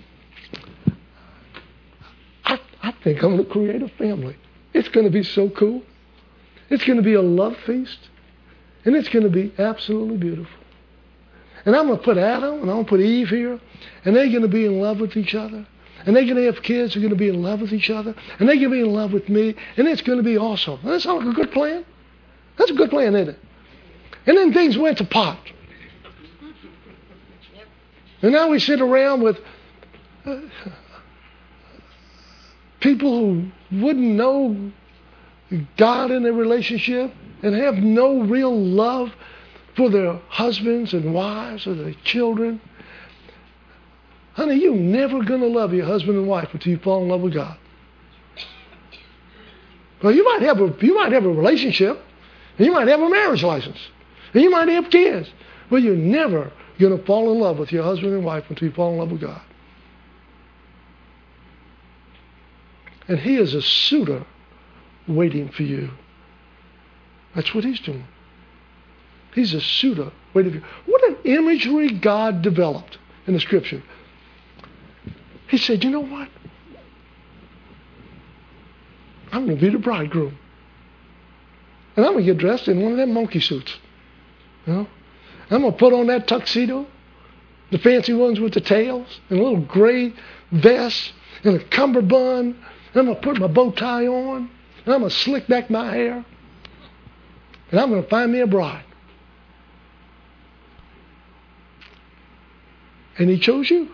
[SPEAKER 2] I think I'm going to create a family. It's going to be so cool. It's going to be a love feast. And it's going to be absolutely beautiful. And I'm going to put Adam and I'm going to put Eve here. And they're going to be in love with each other. And they're going to have kids who are going to be in love with each other. And they're going to be in love with me. And it's going to be awesome. That sounds like a good plan. That's a good plan, isn't it? And then things went to pot. And now we sit around with people who wouldn't know God in their relationship and have no real love for their husbands and wives or their children. Honey, you're never going to love your husband and wife until you fall in love with God. Well, you might have a relationship, and you might have a marriage license, and you might have kids, but you're never going to fall in love with your husband and wife until you fall in love with God. And He is a suitor waiting for you. That's what He's doing. He's a suitor. What an imagery God developed in the Scripture. He said, you know what? I'm going to be the bridegroom. And I'm going to get dressed in one of them monkey suits. You know? I'm going to put on that tuxedo, the fancy ones with the tails, and a little gray vest, and a cummerbund. And I'm going to put my bow tie on, and I'm going to slick back my hair. And I'm going to find me a bride. And He chose you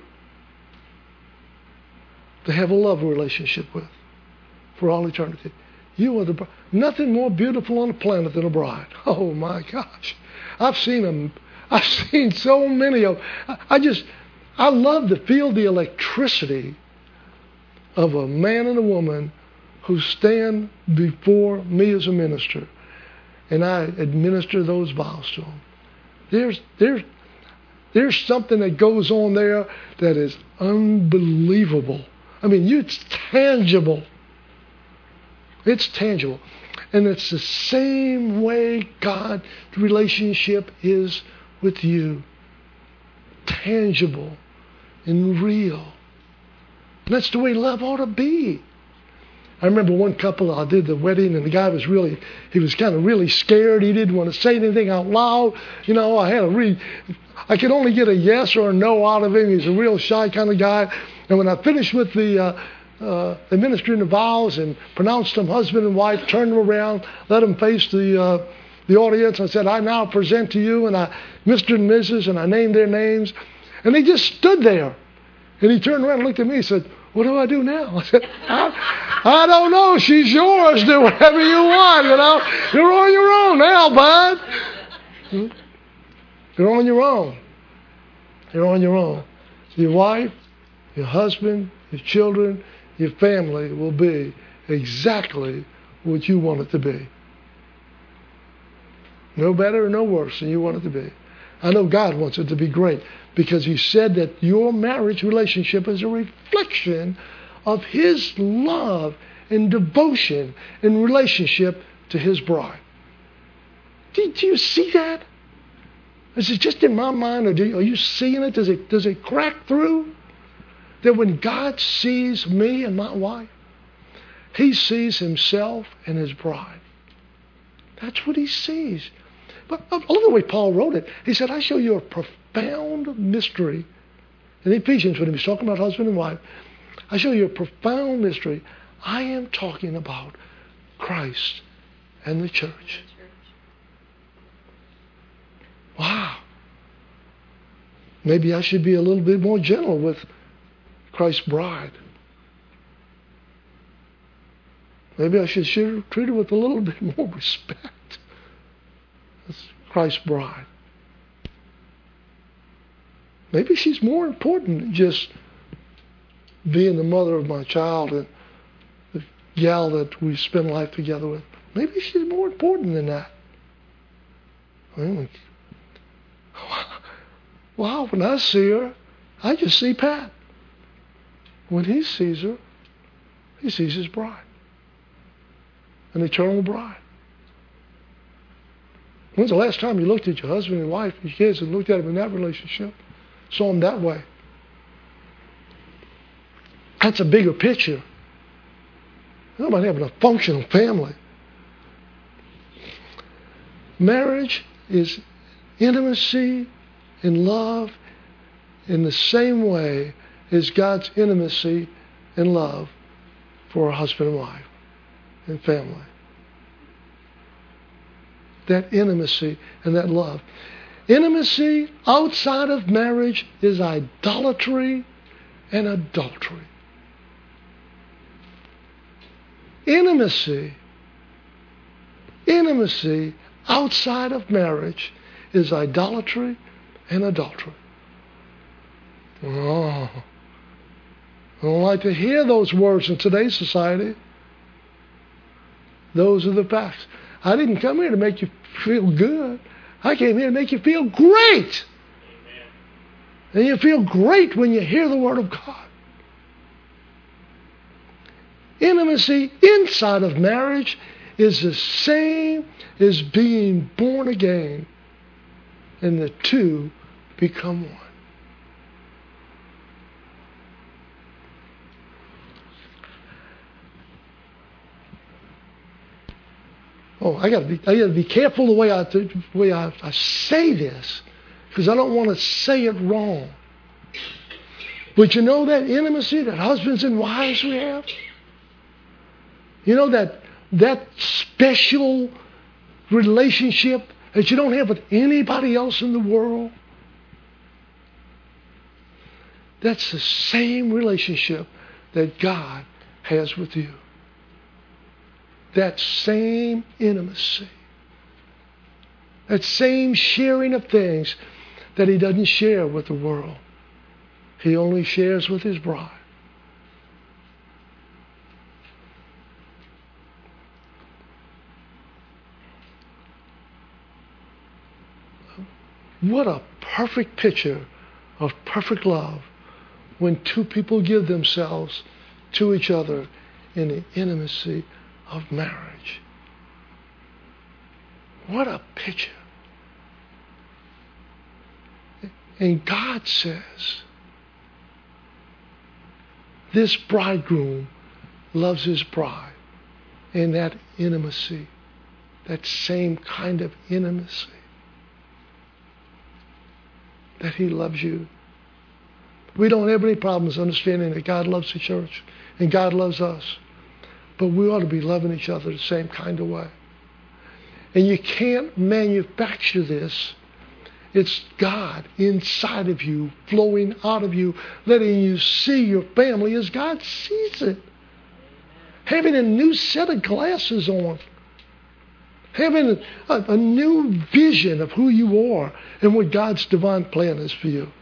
[SPEAKER 2] to have a love relationship with for all eternity. You are the bride. Nothing more beautiful on the planet than a bride. Oh my gosh. I've seen them. I've seen so many of them. I love to feel the electricity of a man and a woman who stand before me as a minister, and I administer those vows to them. There's something that goes on there that is unbelievable. I mean, it's tangible. It's tangible. And it's the same way God's relationship is with you. Tangible and real. And that's the way love ought to be. I remember one couple, I did the wedding, and the guy was kind of really scared. He didn't want to say anything out loud. You know, I could only get a yes or a no out of him. He's a real shy kind of guy. And when I finished with the administering the vows and pronounced them husband and wife, turned them around, let them face the audience. I said, I now present to you, and I, Mr. and Mrs., and I named their names. And they just stood there. And he turned around and looked at me and said, what do I do now? I said, I don't know. She's yours. Do whatever you want, you know. You're on your own now, bud. You're on your own. You're on your own. Your wife, your husband, your children, your family will be exactly what you want it to be. No better or no worse than you want it to be. I know God wants it to be great because He said that your marriage relationship is a reflection of His love and devotion in relationship to His bride. Do you see that? Is it just in my mind, or are you seeing it? Does it crack through? That when God sees me and my wife, He sees Himself and His bride. That's what He sees. But I love the way Paul wrote it. He said, I show you a profound mystery. In Ephesians, when he was talking about husband and wife, I show you a profound mystery. I am talking about Christ and the church. Wow. Maybe I should be a little bit more gentle with Christ's bride. Maybe I should treat her with a little bit more respect. That's Christ's bride. Maybe she's more important than just being the mother of my child and the gal that we spend life together with. Maybe she's more important than that. Wow, when I see her, I just see Pat. When he sees her, he sees his bride. An eternal bride. When's the last time you looked at your husband and wife and your kids and looked at them in that relationship? Saw them that way? That's a bigger picture. It's about having a functional family. Marriage is intimacy and love in the same way as God's intimacy and love for a husband and wife and family. That intimacy and that love. Intimacy outside of marriage is idolatry and adultery. Intimacy outside of marriage is idolatry and adultery. Oh, I don't like to hear those words in today's society. Those are the facts. I didn't come here to make you feel good. I came here to make you feel great. Amen. And you feel great when you hear the Word of God. Intimacy inside of marriage is the same as being born again and the two become one. Oh, I gotta be careful the way I say this, because I don't want to say it wrong. But you know that intimacy that husbands and wives we have? You know that special relationship that you don't have with anybody else in the world? That's the same relationship that God has with you. That same intimacy. That same sharing of things that He doesn't share with the world. He only shares with His bride. What a perfect picture of perfect love when two people give themselves to each other in the intimacy of marriage. What a picture. And God says, this bridegroom loves his bride in that intimacy, that same kind of intimacy that He loves you. We don't have any problems understanding that God loves the church and God loves us. But we ought to be loving each other the same kind of way. And you can't manufacture this. It's God inside of you, flowing out of you, letting you see your family as God sees it. Having a new set of glasses on. Having a new vision of who you are and what God's divine plan is for you.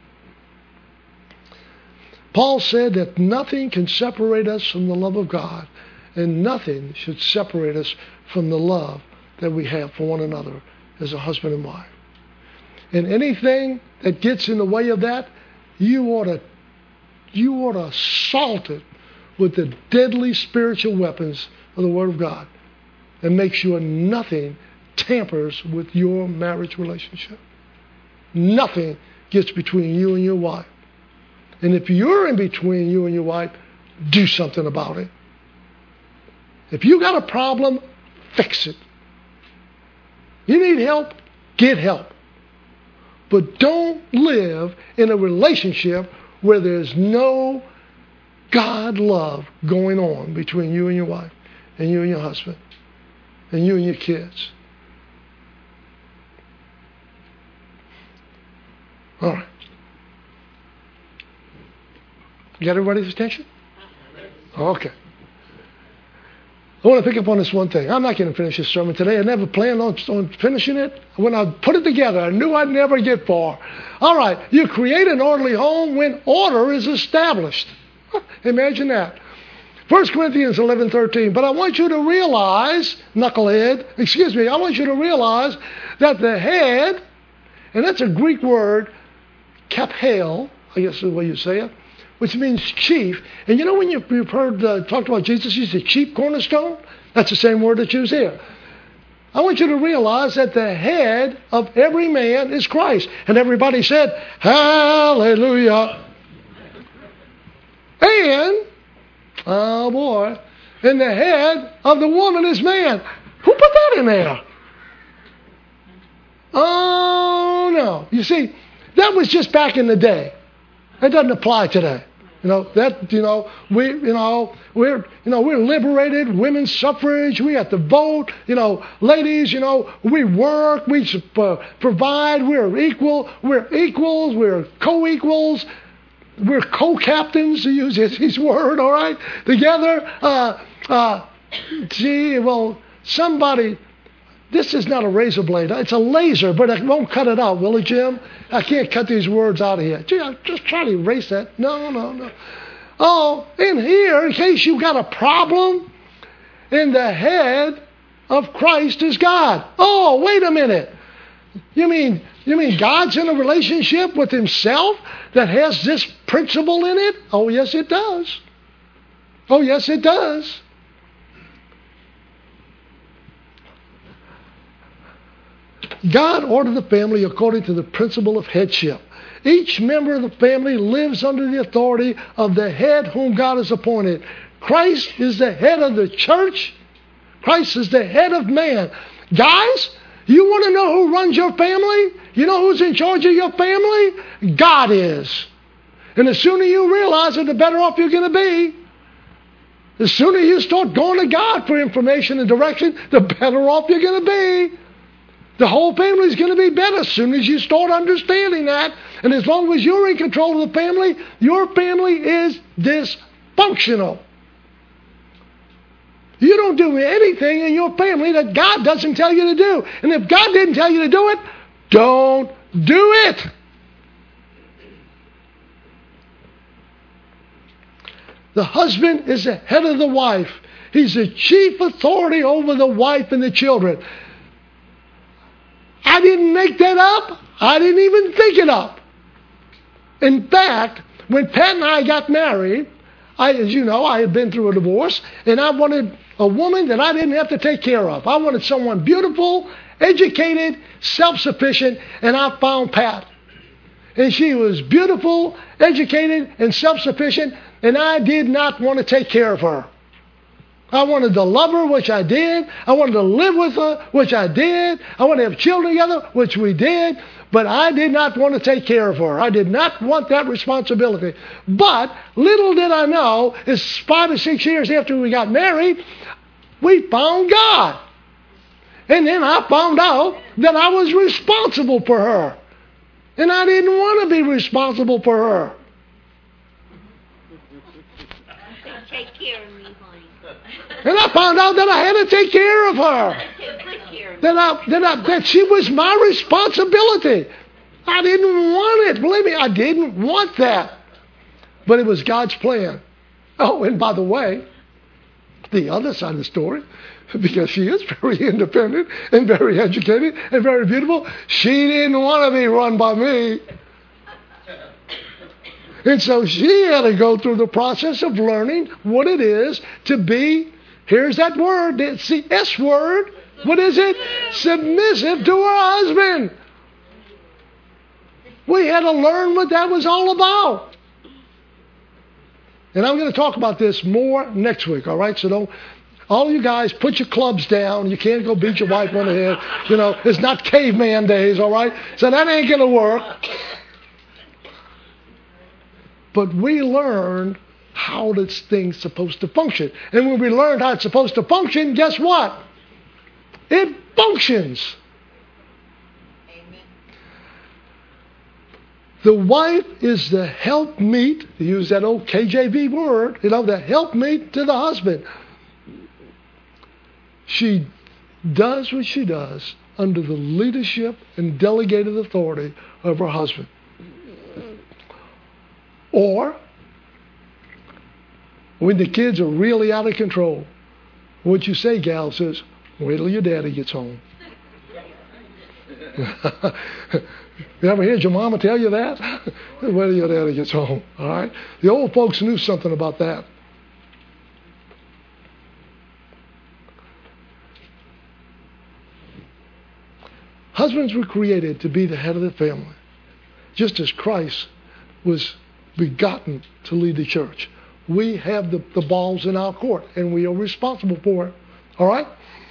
[SPEAKER 2] Paul said that nothing can separate us from the love of God, and nothing should separate us from the love that we have for one another as a husband and wife. And anything that gets in the way of that, you ought to assault it with the deadly spiritual weapons of the Word of God, and make sure nothing tampers with your marriage relationship. Nothing gets between you and your wife. And if you're in between you and your wife, do something about it. If you got a problem, fix it. You need help, get help. But don't live in a relationship where there's no God love going on between you and your wife, and you and your husband, and you and your kids. All right. You got everybody's attention? Okay. I want to pick up on this one thing. I'm not going to finish this sermon today. I never planned on finishing it. When I put it together, I knew I'd never get far. All right. You create an orderly home when order is established. Imagine that. 1 Corinthians 11:13. But I want you to realize, I want you to realize that the head, and that's a Greek word, kaphel, I guess is the way you say it, which means chief. And you know when you've heard talked about Jesus, he's the chief cornerstone? That's the same word that's used here. I want you to realize that the head of every man is Christ. And everybody said, hallelujah. And, oh boy, and the head of the woman is man. Who put that in there? Oh no. You see, that was just back in the day. That doesn't apply today. We're liberated, women's suffrage, we have to vote, ladies, we work, we provide, we're equal, we're equals, we're co-equals, we're co-captains, to use his word, all right, together. Somebody, this is not a razor blade, it's a laser, but I won't cut it out, will it, Jim? I can't cut these words out of here. Gee, I'm just trying to erase that. No. Oh, in here, in case you got a problem, in the head of Christ is God. Oh, wait a minute. You mean God's in a relationship with himself that has this principle in it? Oh, yes, it does. Oh, yes, it does. God ordered the family according to the principle of headship. Each member of the family lives under the authority of the head whom God has appointed. Christ is the head of the church. Christ is the head of man. Guys, you want to know who runs your family? You know who's in charge of your family? God is. And the sooner you realize it, the better off you're going to be. The sooner you start going to God for information and direction, the better off you're going to be. The whole family is going to be better as soon as you start understanding that. And as long as you're in control of the family, your family is dysfunctional. You don't do anything in your family that God doesn't tell you to do. And if God didn't tell you to do it, don't do it. The husband is the head of the wife. He's the chief authority over the wife and the children. I didn't make that up. I didn't even think it up. In fact, when Pat and I got married, as you know, I had been through a divorce, and I wanted a woman that I didn't have to take care of. I wanted someone beautiful, educated, self-sufficient, and I found Pat. And she was beautiful, educated, and self-sufficient, and I did not want to take care of her. I wanted to love her, which I did. I wanted to live with her, which I did. I wanted to have children together, which we did. But I did not want to take care of her. I did not want that responsibility. But little did I know, it's 5 or 6 years after we got married, we found God. And then I found out that I was responsible for her. And I didn't want to be responsible for her.
[SPEAKER 3] Take care of me, honey.
[SPEAKER 2] And I found out that I had to take care of her. That she was my responsibility. I didn't want it. Believe me, I didn't want that. But it was God's plan. Oh, and by the way, the other side of the story, because she is very independent and very educated and very beautiful, she didn't want to be run by me. And so she had to go through the process of learning what it is to be, here's that word, it's the S word. What is it? Submissive to her husband. We had to learn what that was all about. And I'm going to talk about this more next week, all right? So don't, all you guys, put your clubs down. You can't go beat your wife on the head. You know, it's not caveman days, all right? So that ain't going to work. But we learned how this thing's supposed to function. And when we learned how it's supposed to function, guess what? It functions.
[SPEAKER 3] Amen.
[SPEAKER 2] The wife is the helpmeet, to use that old KJV word, the helpmeet to the husband. She does what she does under the leadership and delegated authority of her husband. Or, when the kids are really out of control, what you say, gal, says, wait till your daddy gets home. You ever heard your mama tell you that? Wait till your daddy gets home, all right? The old folks knew something about that. Husbands were created to be the head of the family, just as Christ was begotten to lead the church. We have the balls in our court, and we are responsible for it. All right?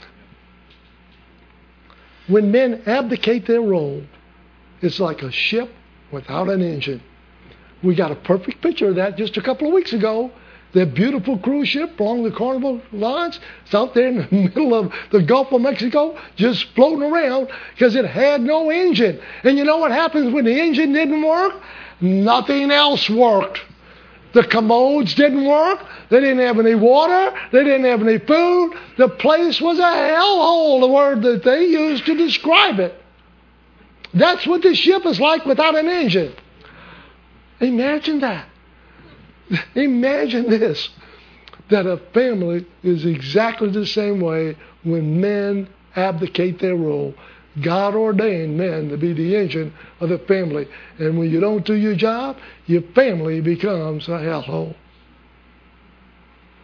[SPEAKER 2] When men abdicate their role, it's like a ship without an engine. We got a perfect picture of that just a couple of weeks ago. That beautiful cruise ship along the Carnival lines, it's out there in the middle of the Gulf of Mexico, just floating around because it had no engine. And you know what happens when the engine didn't work? Nothing else worked. The commodes didn't work. They didn't have any water. They didn't have any food. The place was a hellhole, the word that they used to describe it. That's what the ship is like without an engine. Imagine that. Imagine this, that a family is exactly the same way when men abdicate their role. God ordained men to be the engine of the family. And when you don't do your job, your family becomes a hellhole.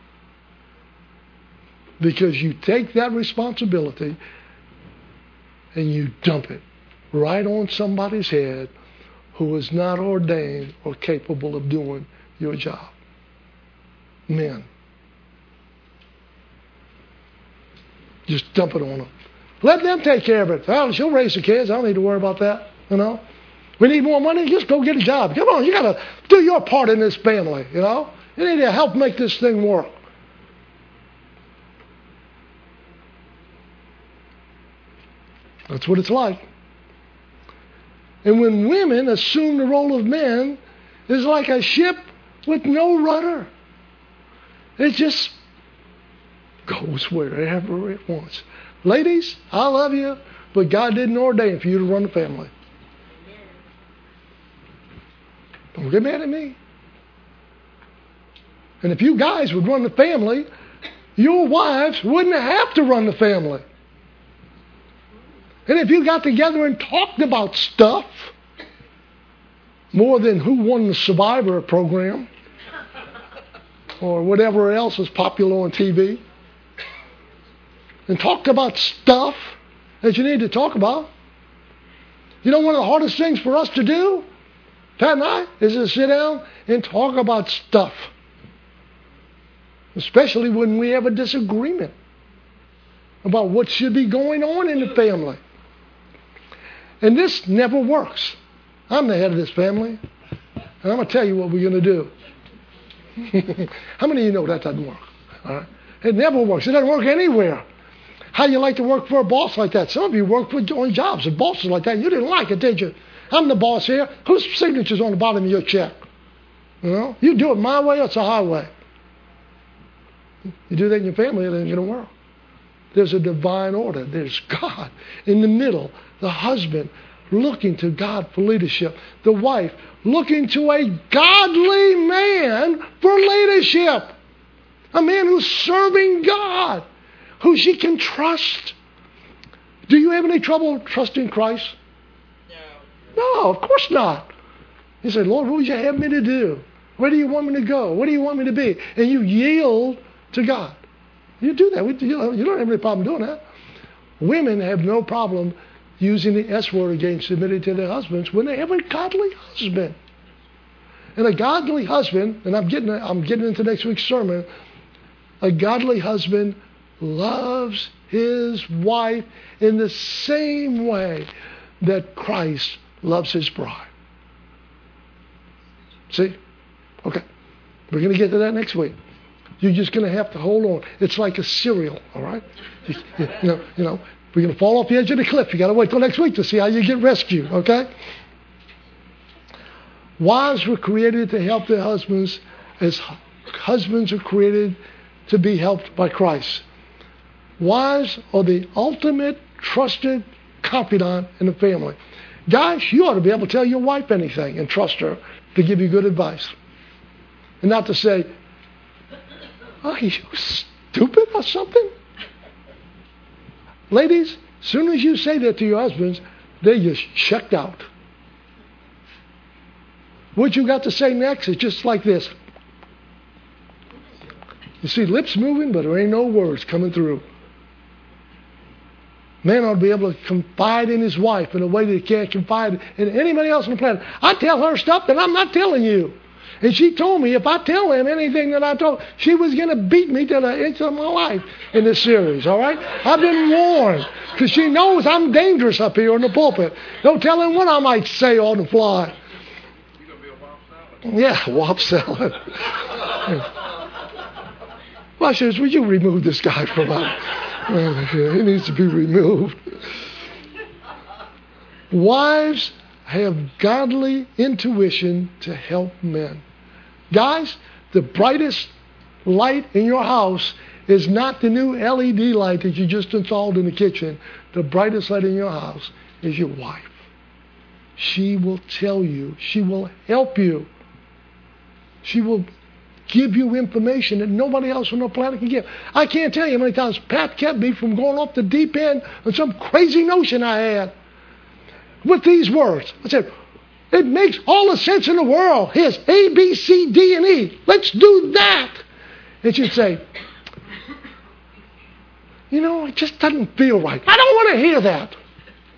[SPEAKER 2] Because you take that responsibility and you dump it right on somebody's head who is not ordained or capable of doing your job. Men. Just dump it on them. Let them take care of it. Well, she'll raise the kids. I don't need to worry about that. You know, we need more money. Just go get a job. Come on, you got to do your part in this family. You know, you need to help make this thing work. That's what it's like. And when women assume the role of men, it's like a ship with no rudder. It just goes wherever it wants. Ladies, I love you, but God didn't ordain for you to run the family. Don't get mad at me. And if you guys would run the family, your wives wouldn't have to run the family. And if you got together and talked about stuff, more than who won the Survivor program, or whatever else is popular on TV, and talked about stuff that you need to talk about. You know, one of the hardest things for us to do, Pat and I, is to sit down and talk about stuff. Especially when we have a disagreement about what should be going on in the family. And this never works. I'm the head of this family, and I'm going to tell you what we're going to do. How many of you know that doesn't work? All right? It never works. It doesn't work anywhere. How you like to work for a boss like that? Some of you work on jobs with bosses like that. You didn't like it, did you? I'm the boss here. Whose signature's on the bottom of your check? You know, you do it my way or it's a highway. You do that in your family, it ain't going to work. There's a divine order. There's God in the middle. The husband looking to God for leadership. The wife looking to a godly man for leadership. A man who's serving God, who she can trust. Do you have any trouble trusting Christ? No, of course not. You say, Lord, what would you have me to do? Where do you want me to go? What do you want me to be? And you yield to God. You do that. You don't have any problem doing that. Women have no problem using the S word again, submitting to their husbands when they have a godly husband. And a godly husband, and I'm getting into next week's sermon, a godly husband loves his wife in the same way that Christ loves his bride. See? Okay. We're going to get to that next week. You're just going to have to hold on. It's like a cereal, all right? You know, we're going to fall off the edge of the cliff. You got to wait till next week to see how you get rescued, okay? Wives were created to help their husbands as husbands are created to be helped by Christ. Wives are the ultimate trusted confidant in the family. Guys, you ought to be able to tell your wife anything and trust her to give you good advice. And not to say, are you stupid or something? Ladies, as soon as you say that to your husbands, they just checked out. What you got to say next is just like this. You see lips moving, but there ain't no words coming through. Man ought to be able to confide in his wife in a way that he can't confide in anybody else on the planet. I tell her stuff that I'm not telling you. And she told me if I tell him anything that I told, she was going to beat me to the end of my life in this series, all right? I've been warned because she knows I'm dangerous up here in the pulpit. Don't tell him what I might say on the fly.
[SPEAKER 4] You're going to be a Whop salad?
[SPEAKER 2] Yeah, Whop salad. Well, I says, would you remove this guy from my... he needs to be removed. Wives have godly intuition to help men. Guys, the brightest light in your house is not the new LED light that you just installed in the kitchen. The brightest light in your house is your wife. She will tell you. She will help you. She will give you information that nobody else on the planet can give. I can't tell you how many times Pat kept me from going off the deep end on some crazy notion I had with these words. I said, it makes all the sense in the world. Here's A, B, C, D, and E. Let's do that. And she'd say, you know, it just doesn't feel right. I don't want to hear that.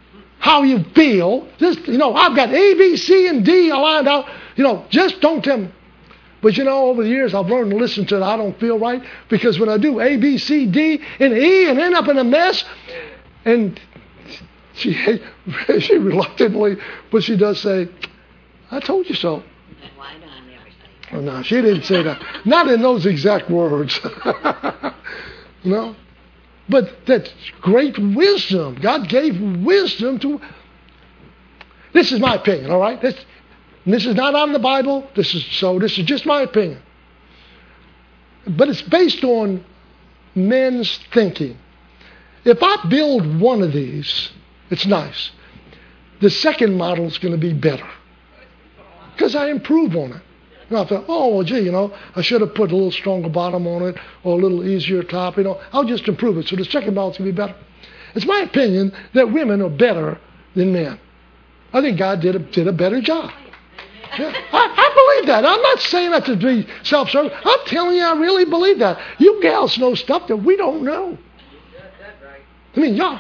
[SPEAKER 2] how you feel. Just, I've got A, B, C, and D lined out. Just don't tell me. But over the years, I've learned to listen to it. I don't feel right. Because when I do A, B, C, D, and E, and end up in a mess, and she reluctantly, but she does say, I told you so.
[SPEAKER 3] Why don't I never say
[SPEAKER 2] Oh, no, she didn't say that. Not in those exact words. No. But that's great wisdom. God gave wisdom to... This is my opinion, all right? This is not out of the Bible. This is just my opinion. But it's based on men's thinking. If I build one of these, it's nice. The second model is going to be better. Because I improve on it. And I thought, I should have put a little stronger bottom on it or a little easier top. I'll just improve it. So the second model is going to be better. It's my opinion that women are better than men. I think God did a better job. Yeah, I believe that. I'm not saying that to be self-serving. I'm telling you, I really believe that. You gals know stuff that we don't know. I mean, y'all.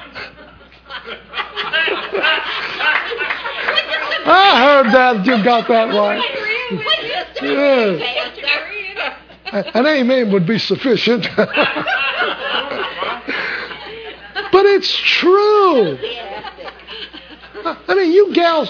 [SPEAKER 2] I heard that. You got that right. Yeah. An amen would be sufficient. But it's true. I mean, you gals,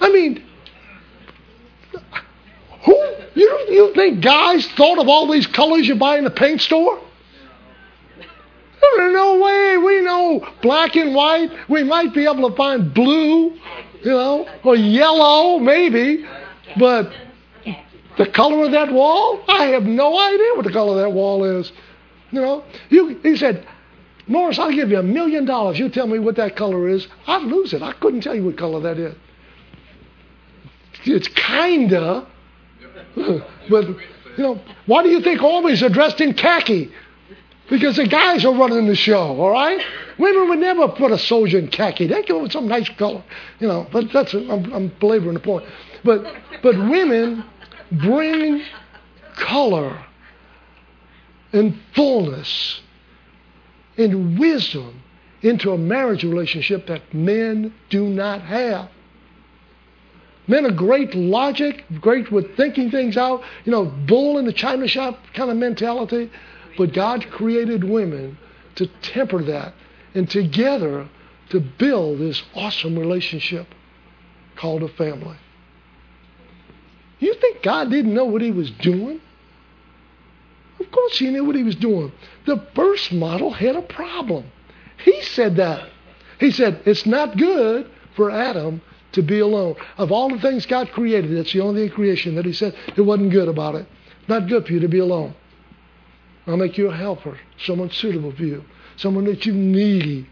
[SPEAKER 2] who you think guys thought of all these colors you buy in the paint store? There's no way. We know black and white. We might be able to find blue, or yellow, maybe. But the color of that wall, I have no idea what the color of that wall is. He said, Morris, I'll give you $1 million. You tell me what that color is. I'd lose it. I couldn't tell you what color that is. It's kinda. But, why do you think always are dressed in khaki? Because the guys are running the show, all right? Women would never put a soldier in khaki. They go with some nice color, But I'm belaboring the point. But women bring color and fullness and wisdom into a marriage relationship that men do not have. Men are great logic, great with thinking things out, bull in the china shop kind of mentality. But God created women to temper that and together to build this awesome relationship called a family. You think God didn't know what he was doing? Of course he knew what he was doing. The first model had a problem. He said that. He said, it's not good for Adam to be alone. Of all the things God created, that's the only thing in creation that he said it wasn't good about it. Not good for you to be alone. I'll make you a helper, someone suitable for you, someone that you need.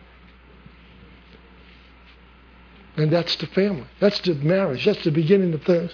[SPEAKER 2] And that's the family. That's the marriage. That's the beginning of things.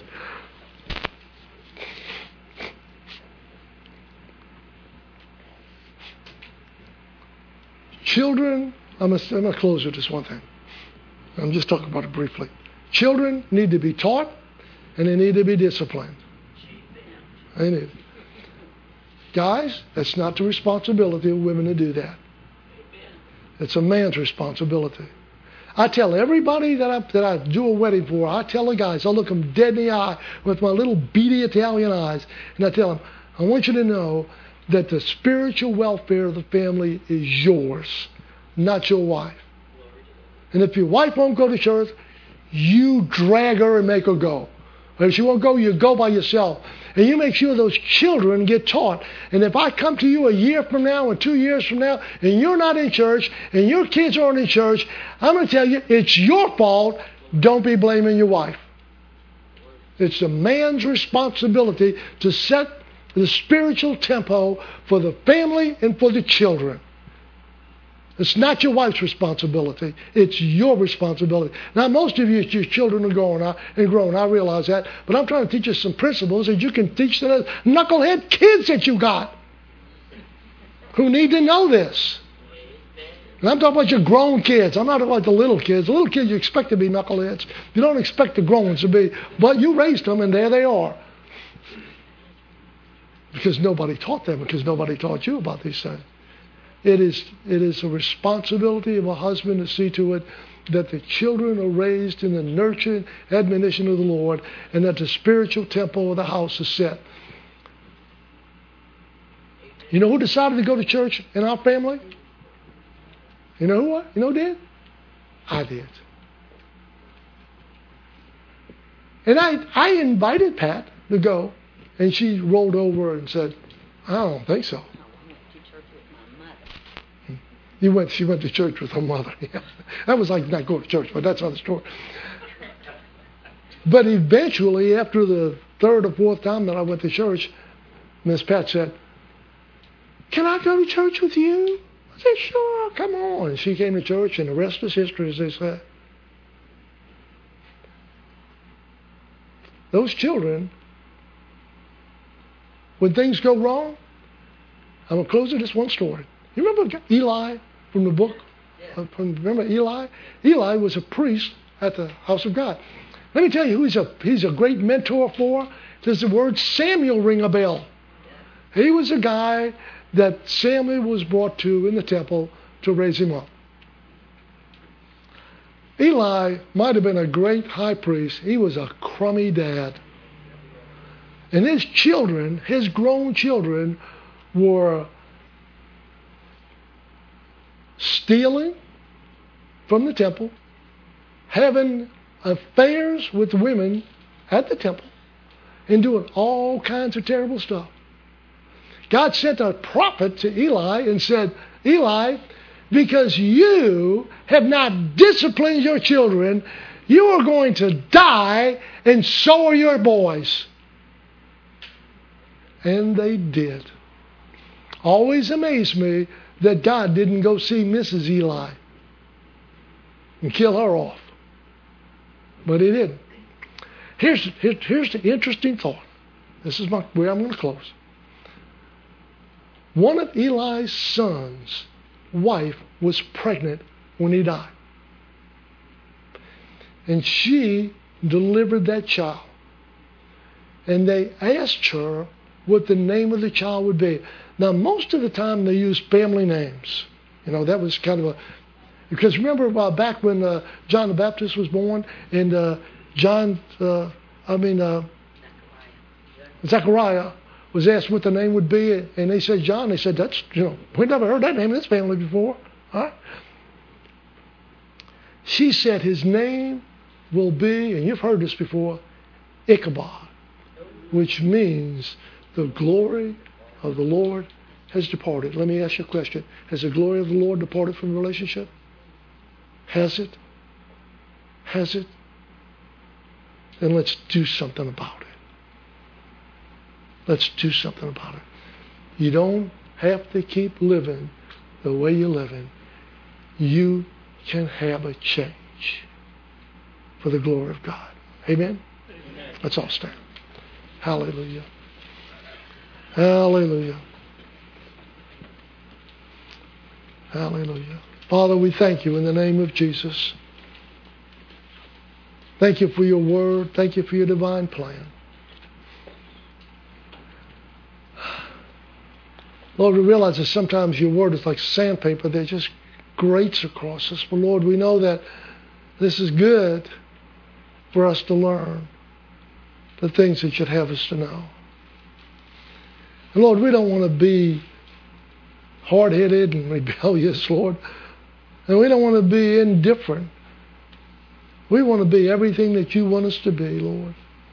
[SPEAKER 2] Children, I'm going to close with this one thing. I'm just talking about it briefly. Children need to be taught and they need to be disciplined. They need. Guys, that's not the responsibility of women to do that. It's a man's responsibility. I tell everybody that I do a wedding for, I tell the guys, I look them dead in the eye with my little beady Italian eyes, and I tell them, I want you to know that the spiritual welfare of the family is yours, not your wife. And if your wife won't go to church, you drag her and make her go. Or if she won't go, you go by yourself. And you make sure those children get taught. And if I come to you a year from now or 2 years from now and you're not in church and your kids aren't in church, I'm going to tell you it's your fault. Don't be blaming your wife. It's the man's responsibility to set the spiritual tempo for the family and for the children. It's not your wife's responsibility. It's your responsibility. Now, most of you, your children are growing. I realize that. But I'm trying to teach you some principles that you can teach the knucklehead kids that you got who need to know this. And I'm talking about your grown kids. I'm not talking about the little kids. The little kids, you expect to be knuckleheads. You don't expect the grown ones to be. But you raised them, and there they are. Because nobody taught them, because nobody taught you about these things. It is a responsibility of a husband to see to it that the children are raised in the nurture and admonition of the Lord, and that the spiritual temple of the house is set. You know who decided to go to church in our family? You know who? You know who did? I did. And I invited Pat to go, and she rolled over and said, I don't think so. She went to church with her mother. Yeah. That was like not going to church, but that's another story. But eventually, after the third or fourth time that I went to church, Miss Pat said, can I go to church with you? I said, sure, come on. And she came to church, and the rest is history, as they say. Those children, when things go wrong, I'm going to close with this one story. You remember Eli from the book? Yeah. Remember Eli? Eli was a priest at the house of God. Let me tell you who he's a great mentor for. Does the word Samuel ring a bell? Yeah. He was a guy that Samuel was brought to in the temple to raise him up. Eli might have been a great high priest. He was a crummy dad. And his children, his grown children, were stealing from the temple, having affairs with women at the temple, and doing all kinds of terrible stuff. God sent a prophet to Eli and said, Eli, because you have not disciplined your children, you are going to die, and so are your boys. And they did. Always amazed me that God didn't go see Mrs. Eli and kill her off. But he didn't. Here's the interesting thought. This is where I'm going to close. One of Eli's sons' wife was pregnant when he died. And she delivered that child. And they asked her what the name of the child would be. Now, most of the time they used family names. You know, that was kind of because remember back when John the Baptist was born, and Zechariah was asked what the name would be, and they said John. They said, that's, we never heard that name in this family before. All right? She said his name will be, and you've heard this before, Ichabod, which means the glory of the Lord has departed. Let me ask you a question. Has the glory of the Lord departed from the relationship? Has it? Has it? Then let's do something about it. Let's do something about it. You don't have to keep living the way you're living. You can have a change for the glory of God. Amen? Amen. Let's all stand. Hallelujah. Hallelujah. Hallelujah. Father, we thank you in the name of Jesus. Thank you for your word. Thank you for your divine plan. Lord, we realize that sometimes your word is like sandpaper that just grates across us. But Lord, we know that this is good for us to learn the things that you'd have us to know. And Lord, we don't want to be hard-headed and rebellious, Lord. And we don't want to be indifferent. We want to be everything that you want us to be, Lord.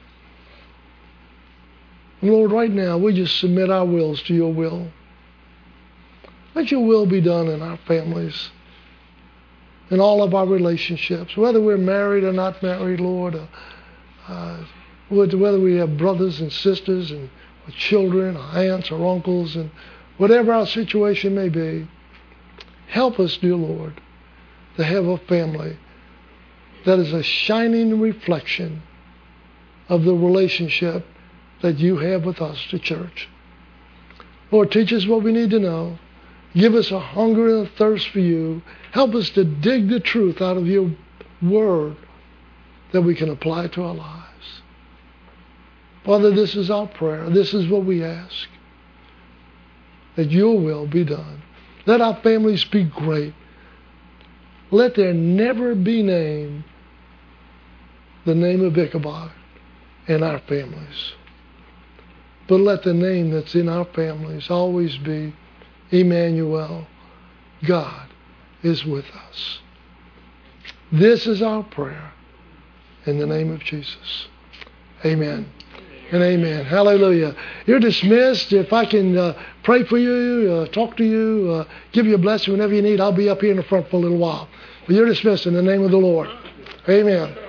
[SPEAKER 2] And Lord, right now, we just submit our wills to your will. Let your will be done in our families, in all of our relationships, whether we're married or not married, Lord, whether we have brothers and sisters and children, or aunts or uncles, and whatever our situation may be. Help us, dear Lord, to have a family that is a shining reflection of the relationship that you have with us, the church. Lord, teach us what we need to know. Give us a hunger and a thirst for you. Help us to dig the truth out of your word that we can apply to our lives. Father, this is our prayer. This is what we ask. That your will be done. Let our families be great. let there never be named the name of Ichabod in our families. But let the name that's in our families always be Emmanuel. God is with us. This is our prayer in the name of Jesus. Amen and amen. Hallelujah. You're dismissed. If I can pray for you, talk to you, give you a blessing whenever you need, I'll be up here in the front for a little while. But you're dismissed in the name of the Lord. Amen.